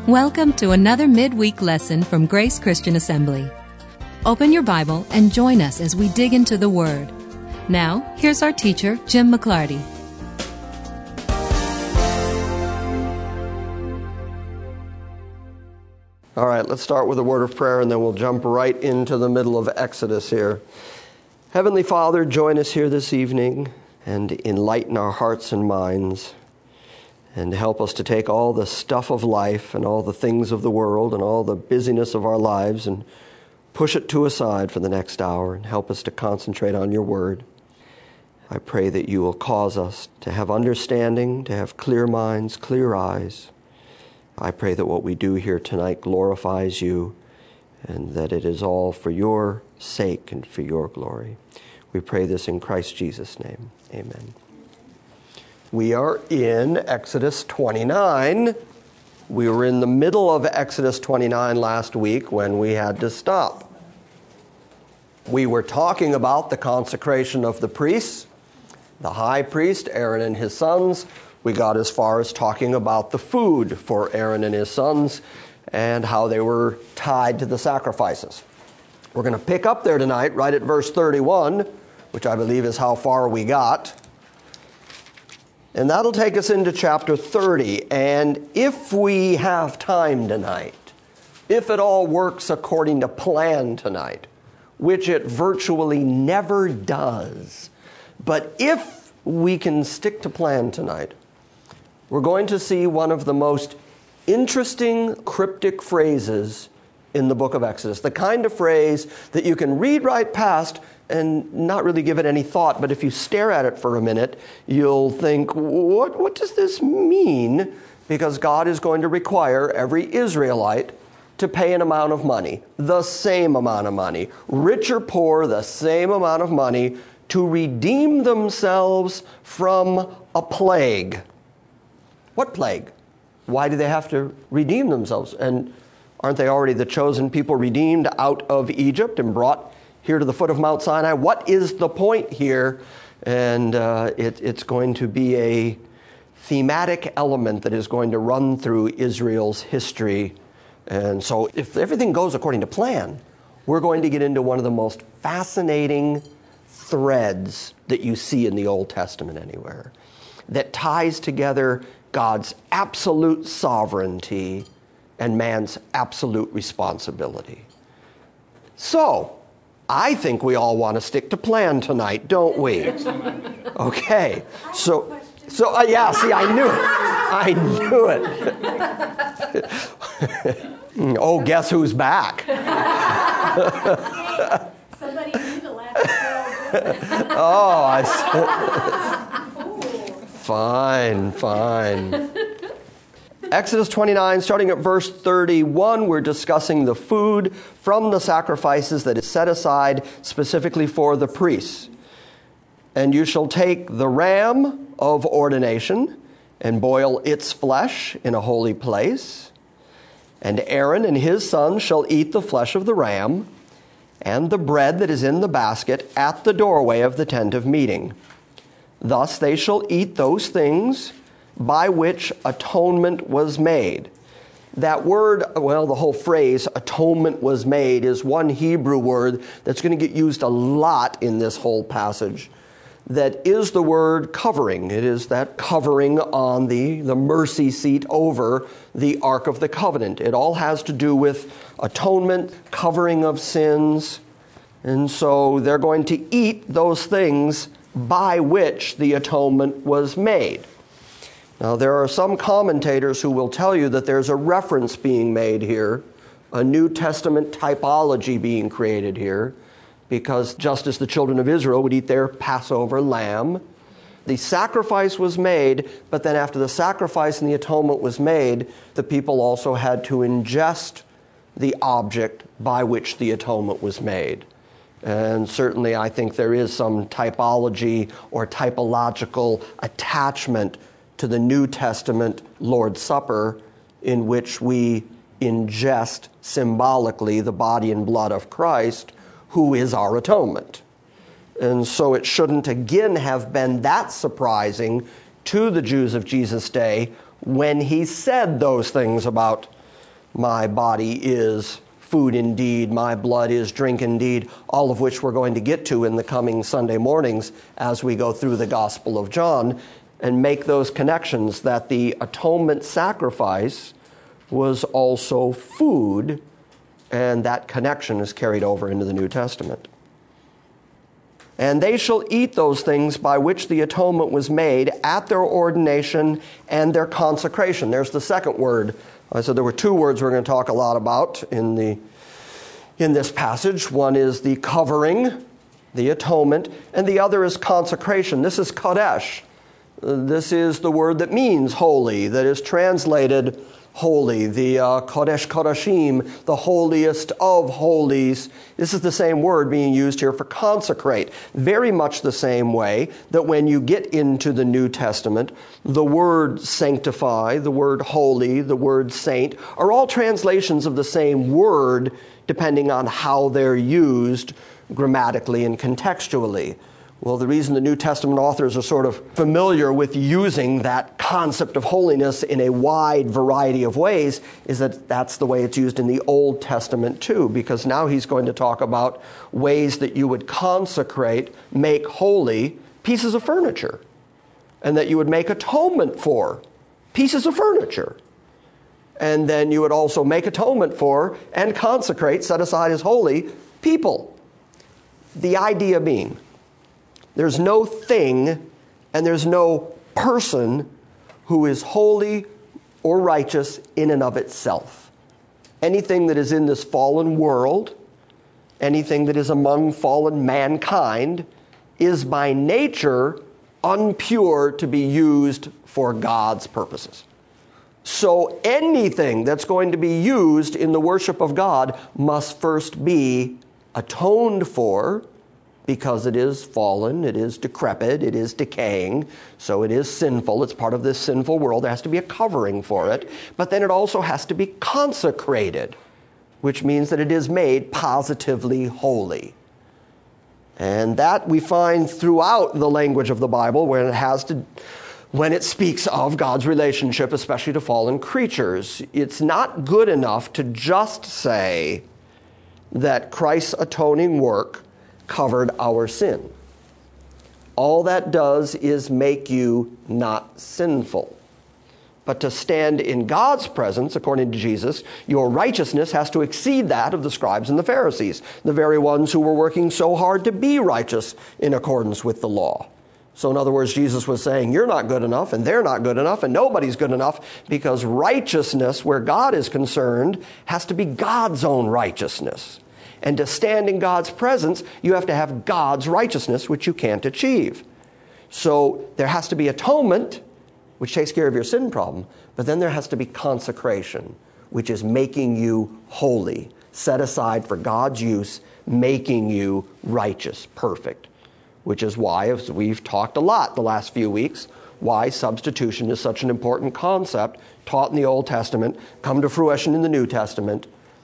Welcome to another midweek lesson from Grace Christian Assembly. Open your Bible and join us as we dig into the Word. Now, here's our teacher, Jim McClarty. All right, let's start with a word of prayer, and then we'll jump right into the middle of Exodus here. Heavenly Father, join us here this evening and enlighten our hearts and minds, and help us to take all the stuff of life and all the things of the world and all the busyness of our lives and push it to a side for the next hour and help us to concentrate on your word. I pray that you will cause us to have understanding, to have clear minds, clear eyes. I pray that what we do here tonight glorifies you and that it is all for your sake and for your glory. We pray this in Christ Jesus' name. Amen. We are in Exodus 29. We were in the middle of Exodus 29 last week when we had to stop. We were talking about the consecration of the priests, the high priest, Aaron and his sons. We got as far as talking about the food for Aaron and his sons and how they were tied to the sacrifices. We're going to pick up there tonight, right at verse 31, which I believe is how far we got. And that'll take us into chapter 30. And if we have time tonight, if it all works according to plan tonight, which it virtually never does, but if we can stick to plan tonight, we're going to see one of the most interesting cryptic phrases in the book of Exodus. The kind of phrase that you can read right past and not really give it any thought, but if you stare at it for a minute, you'll think, what does this mean? Because God is going to require every Israelite to pay an amount of money, the same amount of money, rich or poor, the same amount of money, to redeem themselves from a plague. What plague? Why do they have to redeem themselves? And aren't they already the chosen people redeemed out of Egypt and brought here to the foot of Mount Sinai? What is the point here? And it's going to be a thematic element that is going to run through Israel's history. And so if everything goes according to plan, we're going to get into one of the most fascinating threads that you see in the Old Testament anywhere, that ties together God's absolute sovereignty and man's absolute responsibility. So, I think we all want to stick to plan tonight, don't we? Okay. So yeah, see, I knew it. Oh, guess who's back? Somebody need to laugh. Oh, Fine. Exodus 29, starting at verse 31, we're discussing the food from the sacrifices that is set aside specifically for the priests. And you shall take the ram of ordination and boil its flesh in a holy place. And Aaron and his sons shall eat the flesh of the ram and the bread that is in the basket at the doorway of the tent of meeting. Thus they shall eat those things by which atonement was made. That word, the whole phrase, atonement was made, is one Hebrew word that's going to get used a lot in this whole passage. That is the word covering. It is that covering on the mercy seat over the Ark of the Covenant. It all has to do with atonement, covering of sins. And so they're going to eat those things by which the atonement was made. Now, there are some commentators who will tell you that there's a reference being made here, a New Testament typology being created here, because just as the children of Israel would eat their Passover lamb, the sacrifice was made, but then after the sacrifice and the atonement was made, the people also had to ingest the object by which the atonement was made. And certainly I think there is some typology or typological attachment to the New Testament Lord's Supper, in which we ingest symbolically the body and blood of Christ, who is our atonement. And so it shouldn't again have been that surprising to the Jews of Jesus' day when he said those things about my body is food indeed, my blood is drink indeed, all of which we're going to get to in the coming Sunday mornings as we go through the Gospel of John and make those connections that the atonement sacrifice was also food, and that connection is carried over into the New Testament. And they shall eat those things by which the atonement was made at their ordination and their consecration. There's the second word. I said there were two words we're going to talk a lot about in this passage. One is the covering, the atonement, and the other is consecration. This is Kodesh. This is the word that means holy, that is translated holy, the Kodesh Kodashim, the holiest of holies. This is the same word being used here for consecrate. Very much the same way that when you get into the New Testament, the word sanctify, the word holy, the word saint are all translations of the same word depending on how they're used grammatically and contextually. Well, the reason the New Testament authors are sort of familiar with using that concept of holiness in a wide variety of ways is that that's the way it's used in the Old Testament too, because now he's going to talk about ways that you would consecrate, make holy pieces of furniture, and that you would make atonement for pieces of furniture. And then you would also make atonement for and consecrate, set aside as holy, people. The idea being, there's no thing and there's no person who is holy or righteous in and of itself. Anything that is in this fallen world, anything that is among fallen mankind, is by nature unpure to be used for God's purposes. So anything that's going to be used in the worship of God must first be atoned for, because it is fallen, it is decrepit, it is decaying, so it is sinful. It's part of this sinful world. There has to be a covering for it. But then it also has to be consecrated, which means that it is made positively holy. And that we find throughout the language of the Bible when it speaks of God's relationship, especially to fallen creatures. It's not good enough to just say that Christ's atoning work covered our sin. All that does is make you not sinful. But to stand in God's presence, according to Jesus, your righteousness has to exceed that of the scribes and the Pharisees, the very ones who were working so hard to be righteous in accordance with the law. So in other words, Jesus was saying, you're not good enough, and they're not good enough, and nobody's good enough, because righteousness, where God is concerned, has to be God's own righteousness. And to stand in God's presence, you have to have God's righteousness, which you can't achieve. So there has to be atonement, which takes care of your sin problem, but then there has to be consecration, which is making you holy, set aside for God's use, making you righteous, perfect, which is why, as we've talked a lot the last few weeks, why substitution is such an important concept taught in the Old Testament, come to fruition in the New Testament,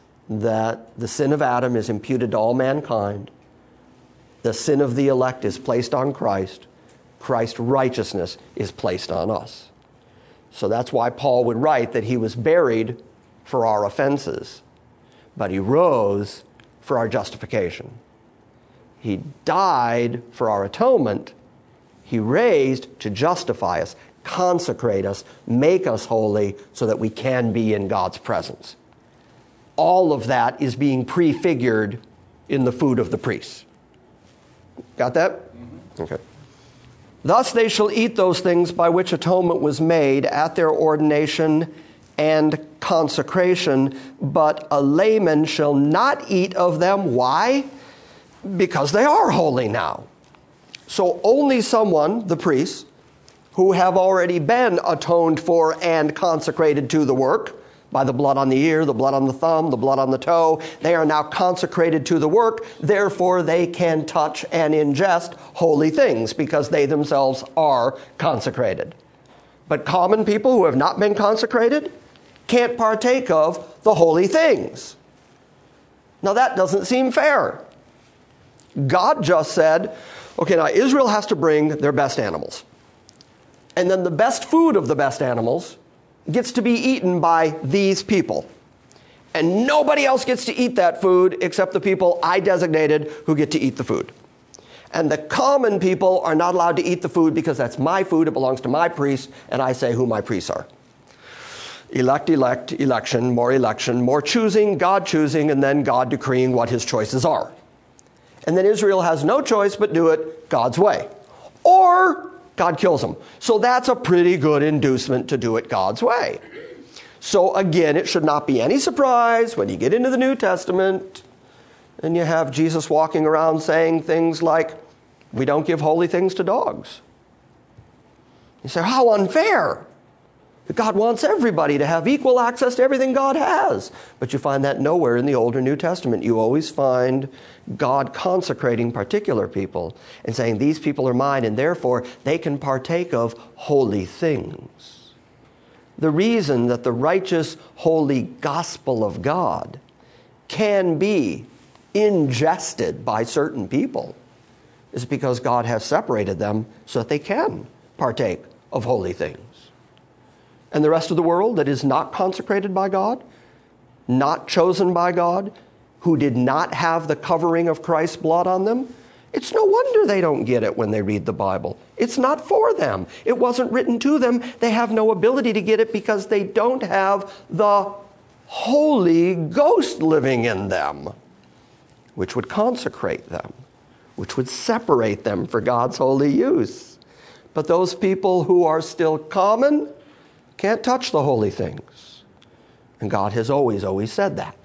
that the sin of Adam is imputed to all mankind. The sin of the elect is placed on Christ. Christ's righteousness is placed on us. So that's why Paul would write that he was buried for our offenses, but he rose for our justification. He died for our atonement. He raised to justify us, consecrate us, make us holy so that we can be in God's presence. All of that is being prefigured in the food of the priests. Got that? Mm-hmm. Okay. Thus they shall eat those things by which atonement was made at their ordination and consecration, but a layman shall not eat of them. Why? Because they are holy now. So only someone, the priests, who have already been atoned for and consecrated to the work, by the blood on the ear, the blood on the thumb, the blood on the toe. They are now consecrated to the work. Therefore, they can touch and ingest holy things because they themselves are consecrated. But common people who have not been consecrated can't partake of the holy things. Now, that doesn't seem fair. God just said, okay, now Israel has to bring their best animals. And then the best food of the best animals gets to be eaten by these people. And nobody else gets to eat that food except the people I designated who get to eat the food. And the common people are not allowed to eat the food because that's my food, it belongs to my priests, and I say who my priests are. Election, more choosing, God choosing, and then God decreeing what his choices are. And then Israel has no choice but do it God's way. Or God kills them. So that's a pretty good inducement to do it God's way. So again, it should not be any surprise when you get into the New Testament and you have Jesus walking around saying things like, we don't give holy things to dogs. You say, how unfair. God wants everybody to have equal access to everything God has. But you find that nowhere in the Old or New Testament. You always find God consecrating particular people and saying, these people are mine, and therefore they can partake of holy things. The reason that the righteous, holy gospel of God can be ingested by certain people is because God has separated them so that they can partake of holy things. And the rest of the world that is not consecrated by God, not chosen by God, who did not have the covering of Christ's blood on them, it's no wonder they don't get it when they read the Bible. It's not for them. It wasn't written to them. They have no ability to get it because they don't have the Holy Ghost living in them, which would consecrate them, which would separate them for God's holy use. But those people who are still common can't touch the holy things. And God has always said that.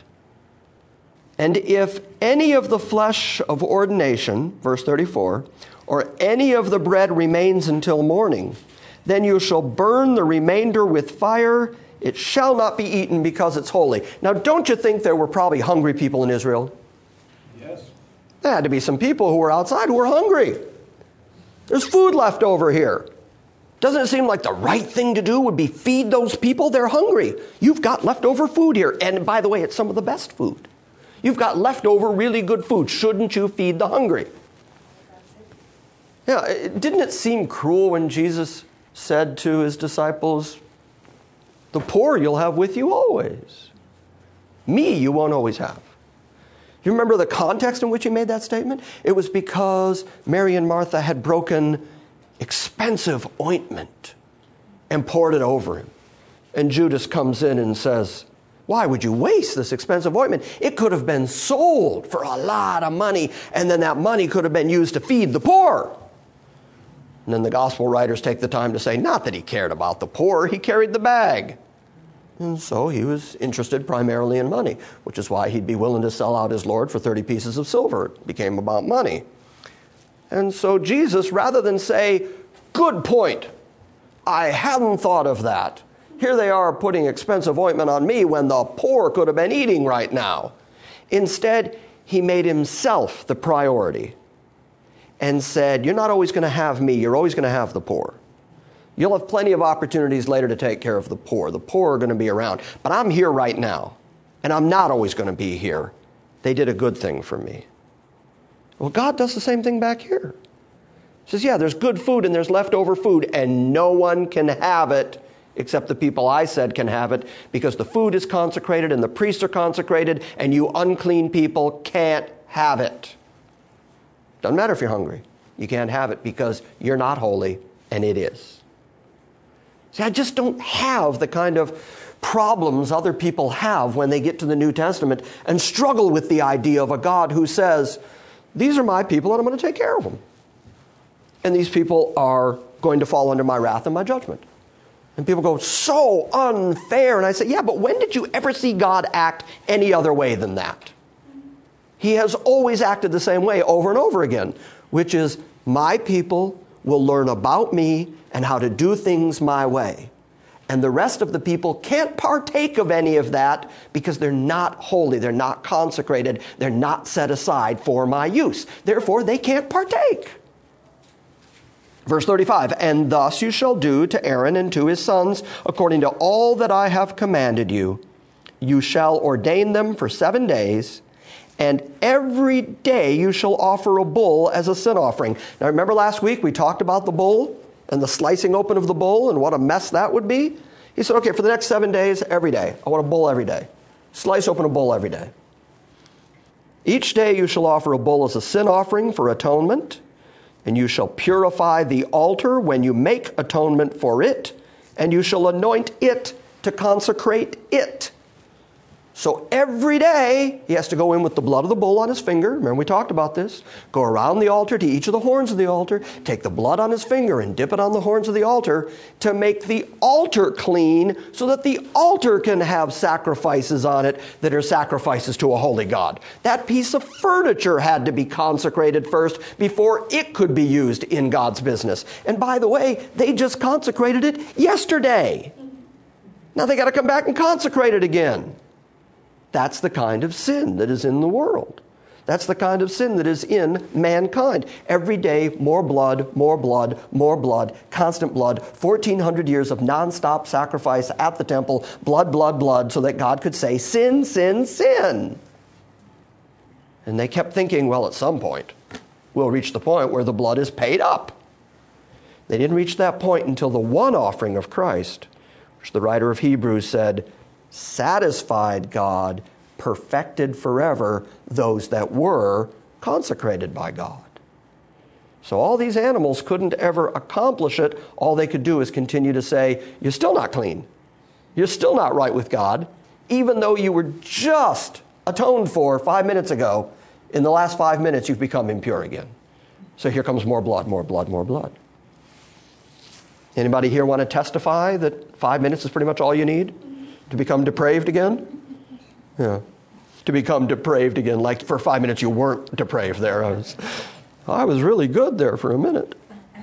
And if any of the flesh of ordination, verse 34, or any of the bread remains until morning, then you shall burn the remainder with fire. It shall not be eaten because it's holy. Now, don't you think there were probably hungry people in Israel? Yes. There had to be some people who were outside who were hungry. There's food left over here. Doesn't it seem like the right thing to do would be feed those people? They're hungry. You've got leftover food here. And by the way, it's some of the best food. You've got leftover really good food. Shouldn't you feed the hungry? Yeah, didn't it seem cruel when Jesus said to his disciples, the poor you'll have with you always. Me you won't always have. You remember the context in which he made that statement? It was because Mary and Martha had broken expensive ointment and poured it over him. And Judas comes in and says, why would you waste this expensive ointment? It could have been sold for a lot of money, and then that money could have been used to feed the poor. And then the gospel writers take the time to say, not that he cared about the poor, he carried the bag. And so he was interested primarily in money, which is why he'd be willing to sell out his Lord for 30 pieces of silver. It became about money. And so Jesus, rather than say, good point, I hadn't thought of that. Here they are putting expensive ointment on me when the poor could have been eating right now. Instead, he made himself the priority and said, you're not always going to have me, you're always going to have the poor. You'll have plenty of opportunities later to take care of the poor. The poor are going to be around. But I'm here right now, and I'm not always going to be here. They did a good thing for me. Well, God does the same thing back here. He says, yeah, there's good food and there's leftover food, and no one can have it except the people I said can have it, because the food is consecrated and the priests are consecrated, and you unclean people can't have it. Doesn't matter if you're hungry. You can't have it because you're not holy, and it is. See, I just don't have the kind of problems other people have when they get to the New Testament and struggle with the idea of a God who says, these are my people and I'm going to take care of them. And these people are going to fall under my wrath and my judgment. And people go, so unfair. And I say, yeah, but when did you ever see God act any other way than that? He has always acted the same way over and over again, which is, my people will learn about me and how to do things my way. And the rest of the people can't partake of any of that because they're not holy, they're not consecrated, they're not set aside for my use. Therefore, they can't partake. Verse 35, and thus you shall do to Aaron and to his sons according to all that I have commanded you. You shall ordain them for 7 days, and every day you shall offer a bull as a sin offering. Now remember last week we talked about the bull and the slicing open of the bull and what a mess that would be? He said, okay, for the next 7 days, every day. I want a bull every day. Slice open a bull every day. Each day you shall offer a bull as a sin offering for atonement, and you shall purify the altar when you make atonement for it, and you shall anoint it to consecrate it. So every day, he has to go in with the blood of the bull on his finger. Remember, we talked about this. Go around the altar to each of the horns of the altar, take the blood on his finger and dip it on the horns of the altar to make the altar clean so that the altar can have sacrifices on it that are sacrifices to a holy God. That piece of furniture had to be consecrated first before it could be used in God's business. And by the way, they just consecrated it yesterday. Now they got to come back and consecrate it again. That's the kind of sin that is in the world. That's the kind of sin that is in mankind. Every day, more blood, more blood, more blood, constant blood, 1,400 years of nonstop sacrifice at the temple, blood, blood, blood, so that God could say, sin, sin, sin. And they kept thinking, well, at some point, we'll reach the point where the blood is paid up. They didn't reach that point until the one offering of Christ, which the writer of Hebrews said, satisfied God, perfected forever those that were consecrated by God. So all these animals couldn't ever accomplish it. All they could do is continue to say, you're still not clean. You're still not right with God, even though you were just atoned for 5 minutes ago. In the last 5 minutes, you've become impure again. So here comes more blood, more blood, more blood. Anybody here want to testify that 5 minutes is pretty much all you need to become depraved again? Yeah. To become depraved again, like for 5 minutes you weren't depraved there. I was really good there for a minute.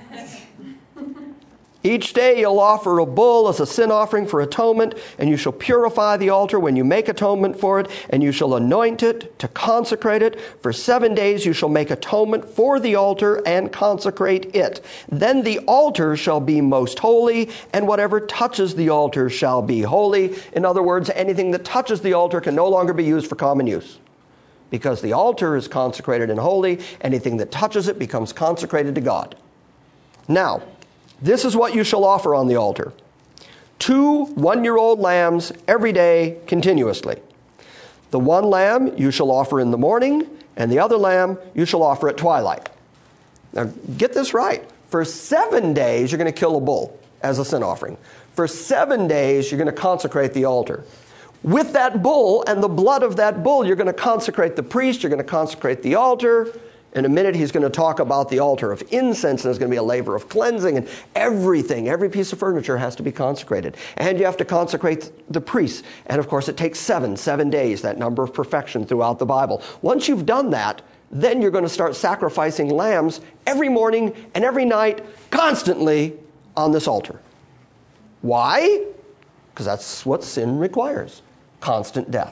Each day you'll offer a bull as a sin offering for atonement, and you shall purify the altar when you make atonement for it, and you shall anoint it to consecrate it. For 7 days you shall make atonement for the altar and consecrate it. Then the altar shall be most holy, and whatever touches the altar shall be holy. In other words, anything that touches the altar can no longer be used for common use. Because the altar is consecrated and holy, anything that touches it becomes consecrated to God. Now, this is what you shall offer on the altar. 2 one-year-old lambs every day continuously. The one lamb you shall offer in the morning, and the other lamb you shall offer at twilight. Now, get this right. For 7 days, you're going to kill a bull as a sin offering. For 7 days, you're going to consecrate the altar. With that bull and the blood of that bull, you're going to consecrate the priest, you're going to consecrate the altar. In a minute, he's going to talk about the altar of incense, and there's going to be a laver of cleansing, and everything, every piece of furniture has to be consecrated. And you have to consecrate the priests. And of course, it takes 7 days, that number of perfection throughout the Bible. Once you've done that, then you're going to start sacrificing lambs every morning and every night, constantly on this altar. Why? Because that's what sin requires, constant death.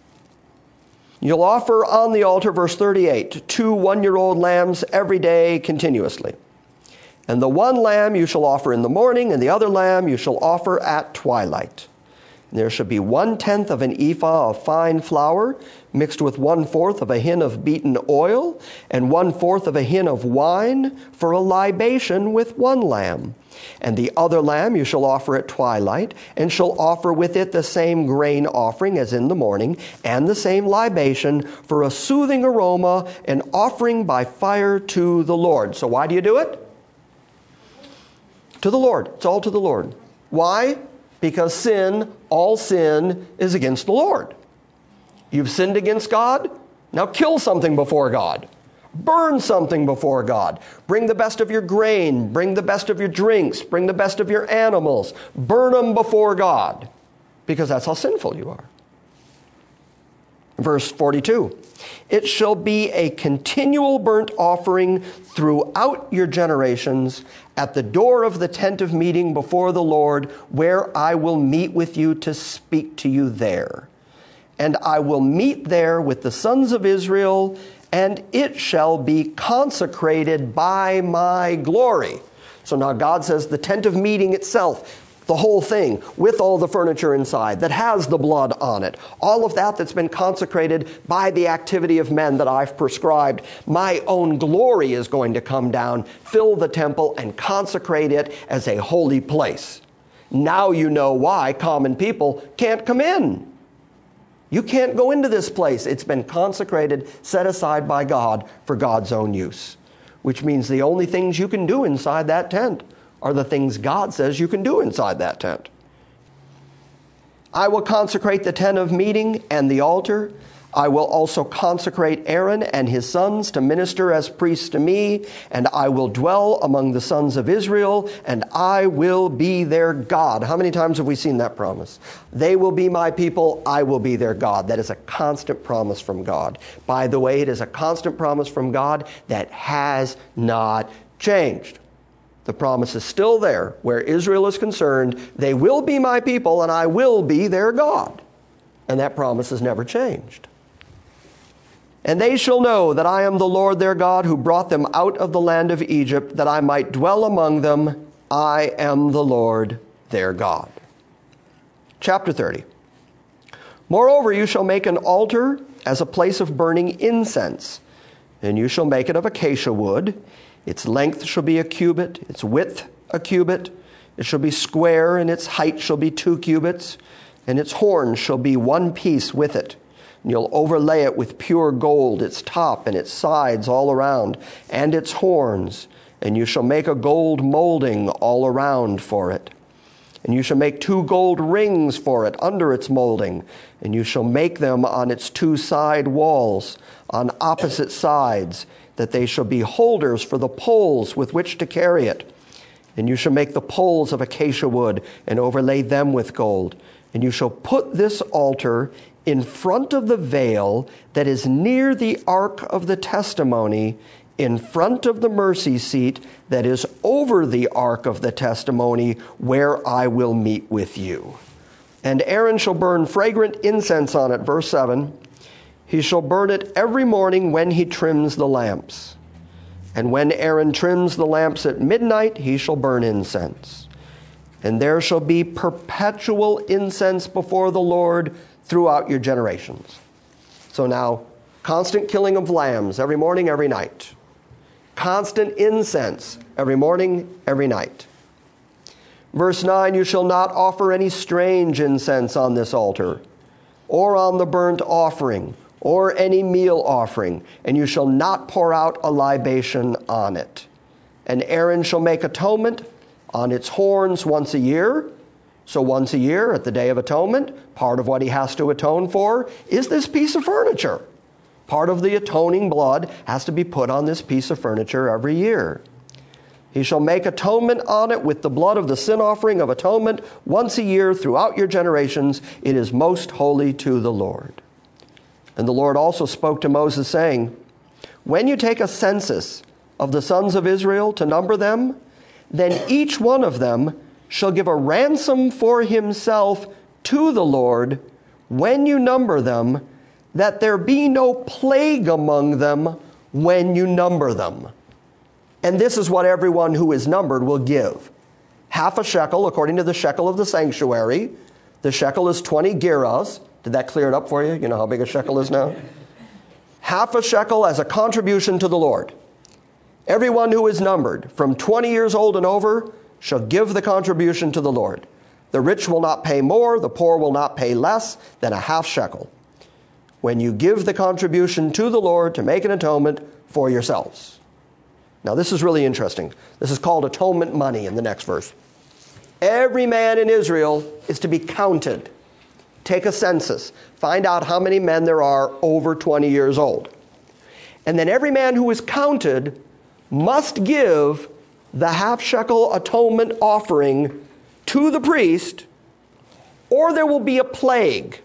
You'll offer on the altar, verse 38, 2 one-year-old lambs every day continuously. And the one lamb you shall offer in the morning, and the other lamb you shall offer at twilight. And there shall be 1/10 of an ephah of fine flour, mixed with 1/4 of a hin of beaten oil, and 1/4 of a hin of wine for a libation with one lamb. And the other lamb you shall offer at twilight, and shall offer with it the same grain offering as in the morning, and the same libation for a soothing aroma, an offering by fire to the Lord. So why do you do it? To the Lord. It's all to the Lord. Why? Because sin, all sin, is against the Lord. You've sinned against God? Now kill something before God. Burn something before God. Bring the best of your grain. Bring the best of your drinks. Bring the best of your animals. Burn them before God. Because that's how sinful you are. Verse 42. It shall be a continual burnt offering throughout your generations at the door of the tent of meeting before the Lord, where I will meet with you to speak to you there. And I will meet there with the sons of Israel, and it shall be consecrated by my glory. So now God says the tent of meeting itself, the whole thing, with all the furniture inside that has the blood on it, all of that's been consecrated by the activity of men that I've prescribed. My own glory is going to come down, fill the temple, and consecrate it as a holy place. Now you know why common people can't come in. You can't go into this place. It's been consecrated, set aside by God for God's own use, which means the only things you can do inside that tent are the things God says you can do inside that tent. I will consecrate the tent of meeting and the altar. I will also consecrate Aaron and his sons to minister as priests to me, and I will dwell among the sons of Israel, and I will be their God. How many times have we seen that promise? They will be my people, I will be their God. That is a constant promise from God. By the way, it is a constant promise from God that has not changed. The promise is still there. Where Israel is concerned, they will be my people, and I will be their God. And that promise has never changed. And they shall know that I am the Lord their God who brought them out of the land of Egypt, that I might dwell among them. I am the Lord their God. Chapter 30. Moreover, you shall make an altar as a place of burning incense, and you shall make it of acacia wood. Its length shall be a cubit, its width a cubit. It shall be square, and its height shall be 2 cubits, and its horns shall be 1 piece with it. And you'll overlay it with pure gold, its top and its sides all around, and its horns. And you shall make a gold molding all around for it. And you shall make 2 gold rings for it under its molding. And you shall make them on its 2 side walls, on opposite sides, that they shall be holders for the poles with which to carry it. And you shall make the poles of acacia wood, and overlay them with gold. And you shall put this altar in front of the veil that is near the ark of the testimony, in front of the mercy seat that is over the ark of the testimony, where I will meet with you. And Aaron shall burn fragrant incense on it. Verse 7. He shall burn it every morning when he trims the lamps. And when Aaron trims the lamps at midnight, he shall burn incense. And there shall be perpetual incense before the Lord throughout your generations. So now, constant killing of lambs every morning, every night. Constant incense every morning, every night. Verse 9, you shall not offer any strange incense on this altar, or on the burnt offering, or any meal offering, and you shall not pour out a libation on it. And Aaron shall make atonement on its horns once a year. So once a year, at the Day of Atonement, part of what he has to atone for is this piece of furniture. Part of the atoning blood has to be put on this piece of furniture every year. He shall make atonement on it with the blood of the sin offering of atonement once a year throughout your generations. It is most holy to the Lord. And the Lord also spoke to Moses, saying, when you take a census of the sons of Israel to number them, then each one of them shall give a ransom for himself to the Lord when you number them, that there be no plague among them when you number them. And this is what everyone who is numbered will give. Half a shekel, according to the shekel of the sanctuary. The shekel is 20 gerahs. Did that clear it up for you? You know how big a shekel is now? Half a shekel as a contribution to the Lord. Everyone who is numbered from 20 years old and over shall give the contribution to the Lord. The rich will not pay more, the poor will not pay less than a half shekel, when you give the contribution to the Lord to make an atonement for yourselves. Now this is really interesting. This is called atonement money in the next verse. Every man in Israel is to be counted. Take a census. Find out how many men there are over 20 years old. And then every man who is counted must give the half shekel atonement offering to the priest, or there will be a plague.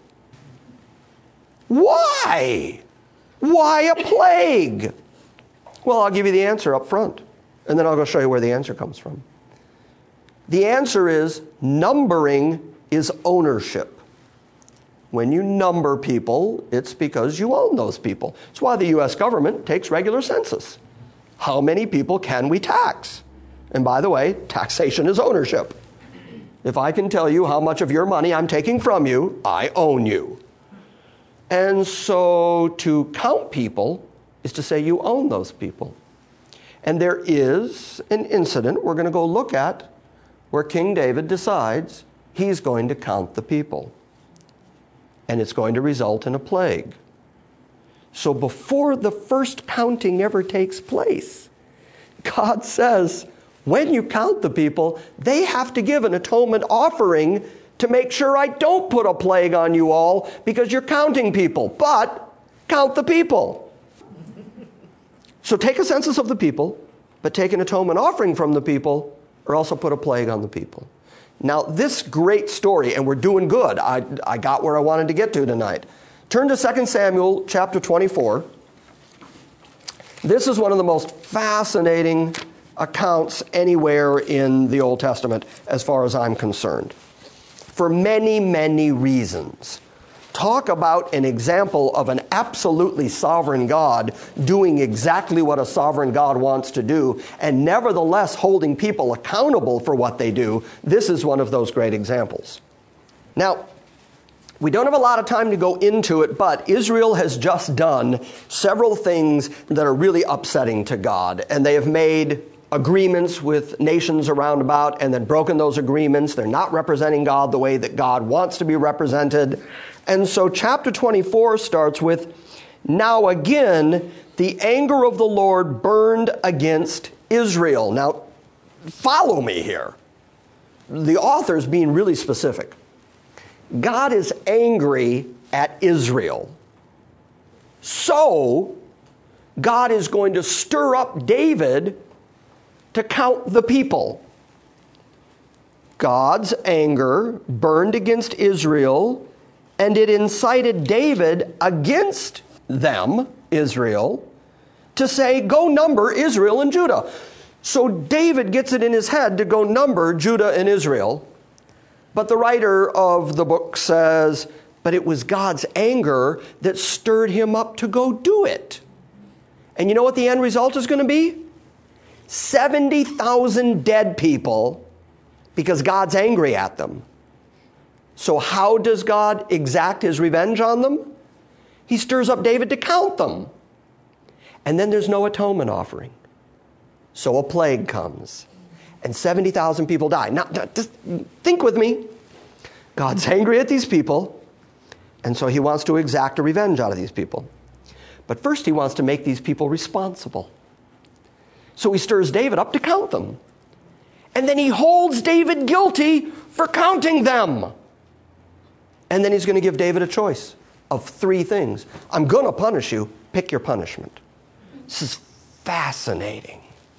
Why? Why a plague? Well, I'll give you the answer up front, and then I'll go show you where the answer comes from. The answer is numbering is ownership. When you number people, it's because you own those people. It's why the U.S. government takes regular census. How many people can we tax? And by the way, taxation is ownership. If I can tell you how much of your money I'm taking from you, I own you. And so to count people is to say you own those people. And there is an incident we're going to go look at where King David decides he's going to count the people. and it's going to result in a plague. So before the first counting ever takes place, God says, when you count the people, they have to give an atonement offering to make sure I don't put a plague on you all because you're counting people. But count the people. So take a census of the people, but take an atonement offering from the people, or also put a plague on the people. Now, this great story, and we're doing good. I got where I wanted to get to tonight. Turn to 2 Samuel chapter 24. This is one of the most fascinating accounts anywhere in the Old Testament, as far as I'm concerned, for many, many reasons. Talk about an example of an absolutely sovereign God doing exactly what a sovereign God wants to do, and nevertheless holding people accountable for what they do. This is one of those great examples. Now, we don't have a lot of time to go into it, but Israel has just done several things that are really upsetting to God, and they have made agreements with nations around about and then broken those agreements. They're not representing God the way that God wants to be represented. And so chapter 24 starts with, now again, the anger of the Lord burned against Israel. Now, follow me here. The author's being really specific. God is angry at Israel. So, God is going to stir up David to count the people. God's anger burned against Israel, and it incited David against them, Israel, to say, go number Israel and Judah. So David gets it in his head to go number Judah and Israel. But the writer of the book says, but it was God's anger that stirred him up to go do it. And you know what the end result is going to be? 70,000 dead people because God's angry at them. So how does God exact his revenge on them? He stirs up David to count them. And then there's no atonement offering. So a plague comes. And 70,000 people die. Now, just think with me. God's angry at these people. And so he wants to exact a revenge out of these people. But first he wants to make these people responsible. So he stirs David up to count them. And then he holds David guilty for counting them. And then he's going to give David a choice of 3 things. I'm going to punish you. Pick your punishment. This is fascinating.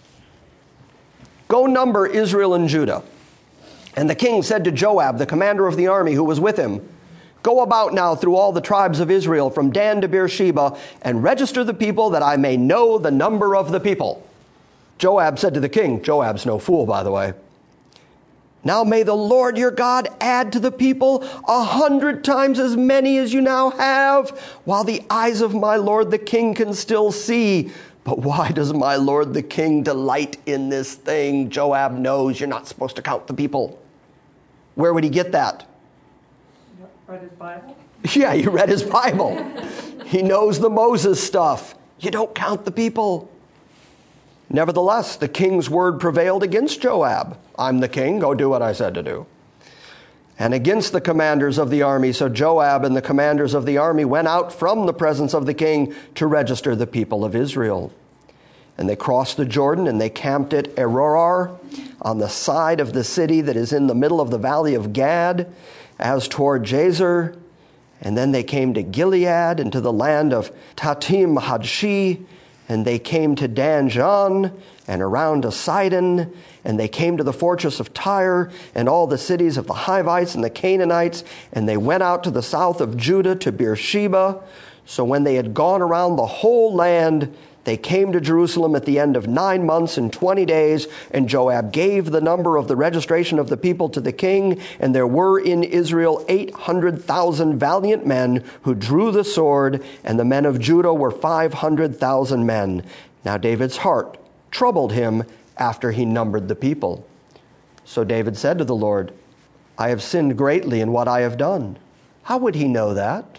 Go number Israel and Judah. And the king said to Joab, the commander of the army who was with him, go about now through all the tribes of Israel, from Dan to Beersheba, and register the people that I may know the number of the people. Joab said to the king, Joab's no fool, by the way, now may the Lord your God add to the people 100 times as many as you now have, while the eyes of my lord the king can still see. But why does my lord the king delight in this thing? Joab knows you're not supposed to count the people. Where would he get that? Read his Bible? Yeah, he read his Bible. He knows the Moses stuff. You don't count the people. Nevertheless, the king's word prevailed against Joab. I'm the king, go do what I said to do. And against the commanders of the army. So Joab and the commanders of the army went out from the presence of the king to register the people of Israel. And they crossed the Jordan and they camped at Aroer on the side of the city that is in the middle of the valley of Gad, as toward Jazer. And then they came to Gilead and to the land of Tatim Hadshi. And they came to Dan-Jan and around to Sidon. And they came to the fortress of Tyre and all the cities of the Hivites and the Canaanites. And they went out to the south of Judah to Beersheba. So when they had gone around the whole land, they came to Jerusalem at the end of 9 months and 20 days. And Joab gave the number of the registration of the people to the king. And there were in Israel 800,000 valiant men who drew the sword. And the men of Judah were 500,000 men. Now David's heart troubled him after he numbered the people. So David said to the Lord, I have sinned greatly in what I have done. How would he know that?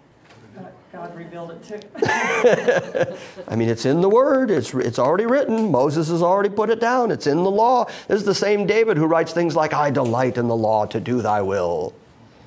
God revealed it too. I mean, it's in the Word. It's already written. Moses has already put it down. It's in the law. This is the same David who writes things like, I delight in the law to do thy will.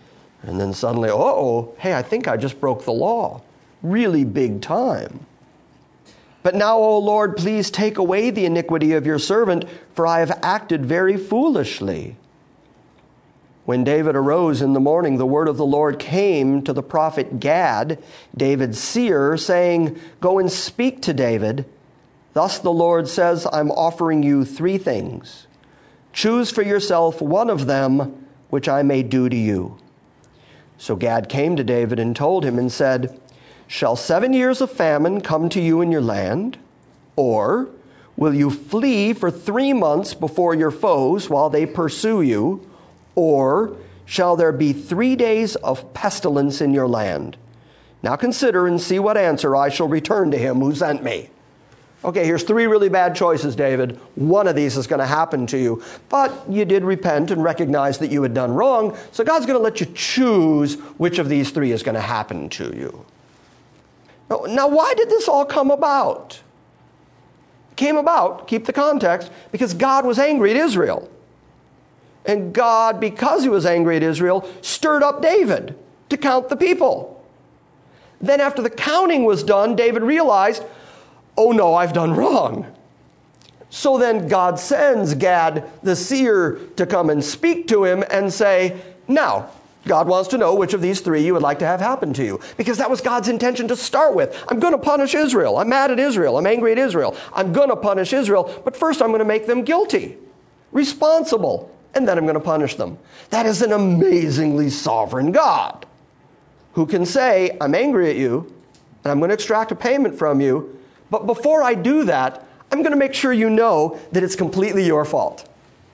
And then suddenly, hey, I think I just broke the law. Really big time. But now, O Lord, please take away the iniquity of your servant, for I have acted very foolishly. When David arose in the morning, the word of the Lord came to the prophet Gad, David's seer, saying, Go and speak to David. Thus the Lord says, I'm offering you 3 things. Choose for yourself one of them, which I may do to you. So Gad came to David and told him and said, Shall 7 years of famine come to you in your land? Or will you flee for 3 months before your foes while they pursue you? Or shall there be 3 days of pestilence in your land? Now consider and see what answer I shall return to him who sent me. Okay, here's 3 really bad choices, David. One of these is going to happen to you. But you did repent and recognize that you had done wrong, so God's going to let you choose which of these 3 is going to happen to you. Now, why did this all come about? It came about, keep the context, because God was angry at Israel. And God, because he was angry at Israel, stirred up David to count the people. Then after the counting was done, David realized, oh no, I've done wrong. So then God sends Gad the seer to come and speak to him and say, now, God wants to know which of these 3 you would like to have happen to you. Because that was God's intention to start with. I'm going to punish Israel. I'm mad at Israel. I'm angry at Israel. I'm going to punish Israel. But first I'm going to make them guilty, responsible, and then I'm going to punish them. That is an amazingly sovereign God who can say, I'm angry at you, and I'm going to extract a payment from you. But before I do that, I'm going to make sure you know that it's completely your fault.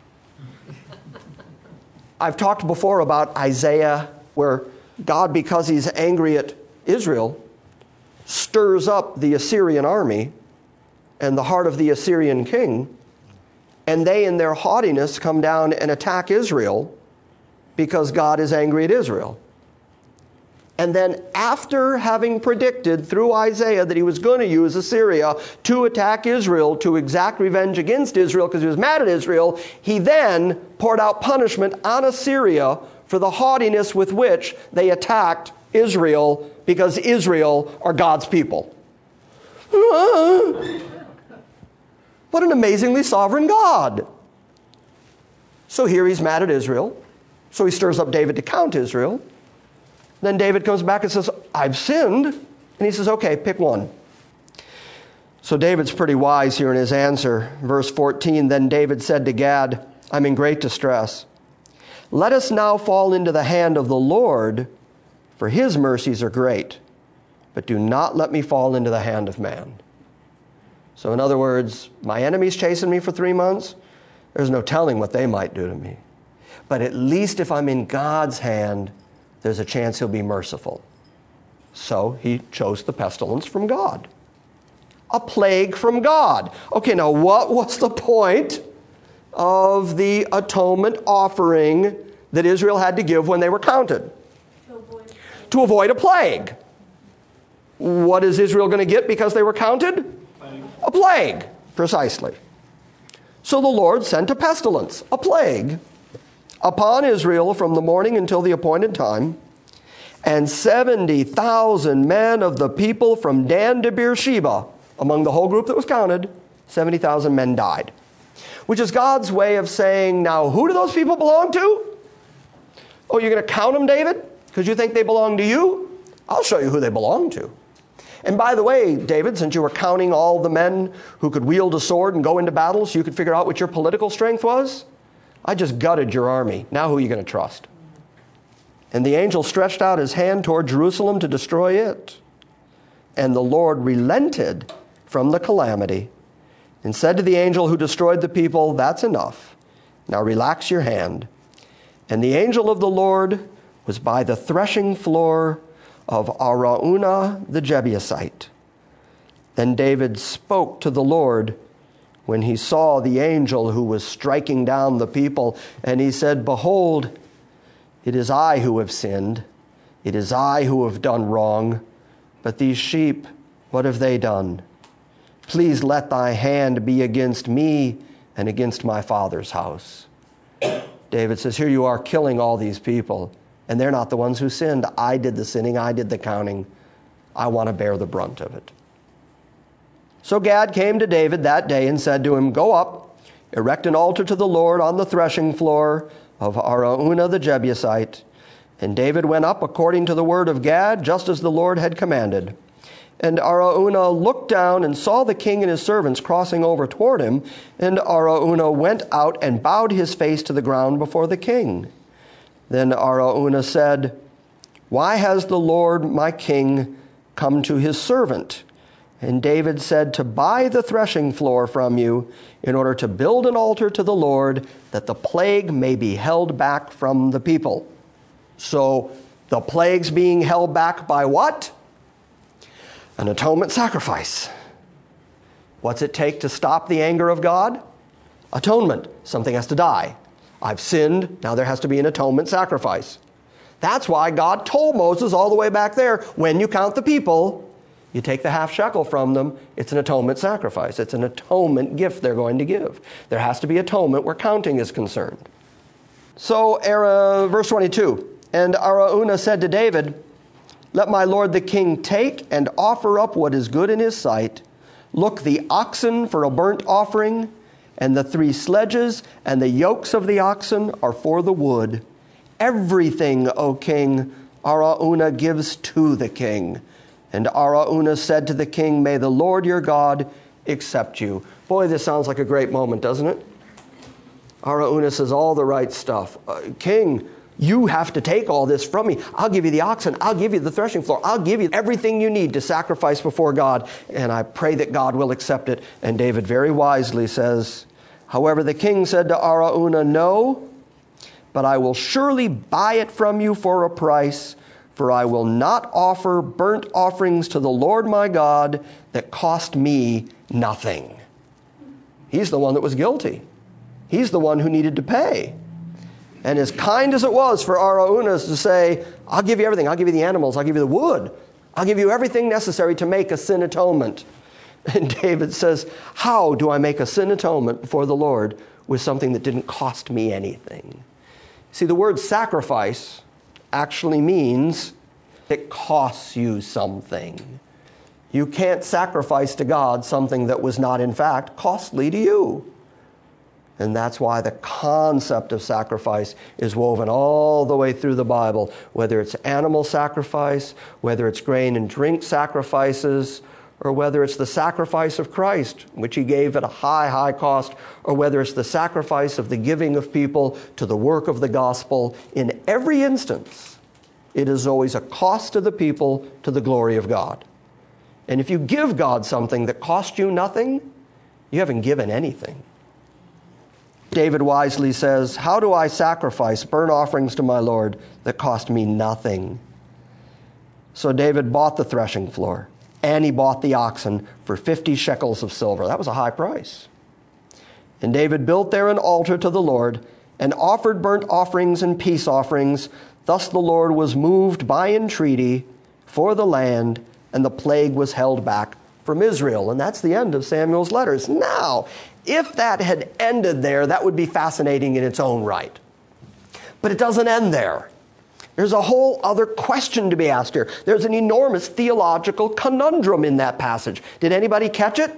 I've talked before about Isaiah, where God, because he's angry at Israel, stirs up the Assyrian army and the heart of the Assyrian king, and they in their haughtiness come down and attack Israel because God is angry at Israel. And then after having predicted through Isaiah that he was going to use Assyria to attack Israel, to exact revenge against Israel because he was mad at Israel, he then poured out punishment on Assyria for the haughtiness with which they attacked Israel because Israel are God's people. What an amazingly sovereign God. So here he's mad at Israel. So he stirs up David to count Israel. Then David comes back and says, I've sinned. And he says, okay, pick one. So David's pretty wise here in his answer. Verse 14, then David said to Gad, I'm in great distress. Let us now fall into the hand of the Lord, for his mercies are great. But do not let me fall into the hand of man. So in other words, my enemy's chasing me for 3 months. There's no telling what they might do to me. But at least if I'm in God's hand, there's a chance he'll be merciful. So he chose the pestilence from God. A plague from God. Okay, now what was the point of the atonement offering that Israel had to give when they were counted? To avoid a plague. What is Israel going to get because they were counted? A plague, precisely. So the Lord sent a pestilence, a plague, upon Israel from the morning until the appointed time, and 70,000 men of the people from Dan to Beersheba, among the whole group that was counted, 70,000 men died. Which is God's way of saying, now who do those people belong to? Oh, you're going to count them, David? Because you think they belong to you? I'll show you who they belong to. And by the way, David, since you were counting all the men who could wield a sword and go into battle so you could figure out what your political strength was, I just gutted your army. Now who are you going to trust? And the angel stretched out his hand toward Jerusalem to destroy it. And the Lord relented from the calamity and said to the angel who destroyed the people, that's enough. Now relax your hand. And the angel of the Lord was by the threshing floor of Araunah the Jebusite. Then David spoke to the Lord when he saw the angel who was striking down the people, and he said, behold, it is I who have sinned. It is I who have done wrong. But these sheep, what have they done? Please let thy hand be against me and against my father's house. David says, here you are killing all these people, and they're not the ones who sinned. I did the sinning. I did the counting. I want to bear the brunt of it. So Gad came to David that day and said to him, "Go up, erect an altar to the Lord on the threshing floor of Araunah the Jebusite." And David went up according to the word of Gad, just as the Lord had commanded. And Araunah looked down and saw the king and his servants crossing over toward him. And Araunah went out and bowed his face to the ground before the king. Then Araunah said, "Why has the Lord my king come to his servant?" And David said, "To buy the threshing floor from you in order to build an altar to the Lord, that the plague may be held back from the people." So the plague's being held back by what? An atonement sacrifice. What's it take to stop the anger of God? Atonement. Something has to die. I've sinned. Now there has to be an atonement sacrifice. That's why God told Moses all the way back there, when you count the people, you take the half shekel from them. It's an atonement sacrifice. It's an atonement gift they're going to give. There has to be atonement where counting is concerned. So verse 22, and Araunah said to David, "Let my lord the king take and offer up what is good in his sight. Look, the oxen for a burnt offering, and the 3 sledges, and the yokes of the oxen are for the wood. Everything, O king, Araunah gives to the king." And Araunah said to the king, "May the Lord your God accept you." Boy, this sounds like a great moment, doesn't it? Araunah says all the right stuff. "King, you have to take all this from me. I'll give you the oxen. I'll give you the threshing floor. I'll give you everything you need to sacrifice before God. And I pray that God will accept it." And David very wisely says, "However, the king said to Araunah, 'No, but I will surely buy it from you for a price, for I will not offer burnt offerings to the Lord my God that cost me nothing.'" He's the one that was guilty. He's the one who needed to pay. And as kind as it was for Araunah to say, "I'll give you everything. I'll give you the animals. I'll give you the wood. I'll give you everything necessary to make a sin atonement." And David says, "How do I make a sin atonement before the Lord with something that didn't cost me anything?" See, the word sacrifice actually means it costs you something. You can't sacrifice to God something that was not, in fact, costly to you. And that's why the concept of sacrifice is woven all the way through the Bible, whether it's animal sacrifice, whether it's grain and drink sacrifices, or whether it's the sacrifice of Christ, which he gave at a high, high cost, or whether it's the sacrifice of the giving of people to the work of the gospel. In every instance, it is always a cost to the people to the glory of God. And if you give God something that cost you nothing, you haven't given anything. David wisely says, "How do I sacrifice burnt offerings to my Lord that cost me nothing?" So David bought the threshing floor, and he bought the oxen for 50 shekels of silver. That was a high price. And David built there an altar to the Lord and offered burnt offerings and peace offerings. Thus the Lord was moved by entreaty for the land, and the plague was held back from Israel. And that's the end of Samuel's letters. Now, if that had ended there, that would be fascinating in its own right. But it doesn't end there. There's a whole other question to be asked here. There's an enormous theological conundrum in that passage. Did anybody catch it?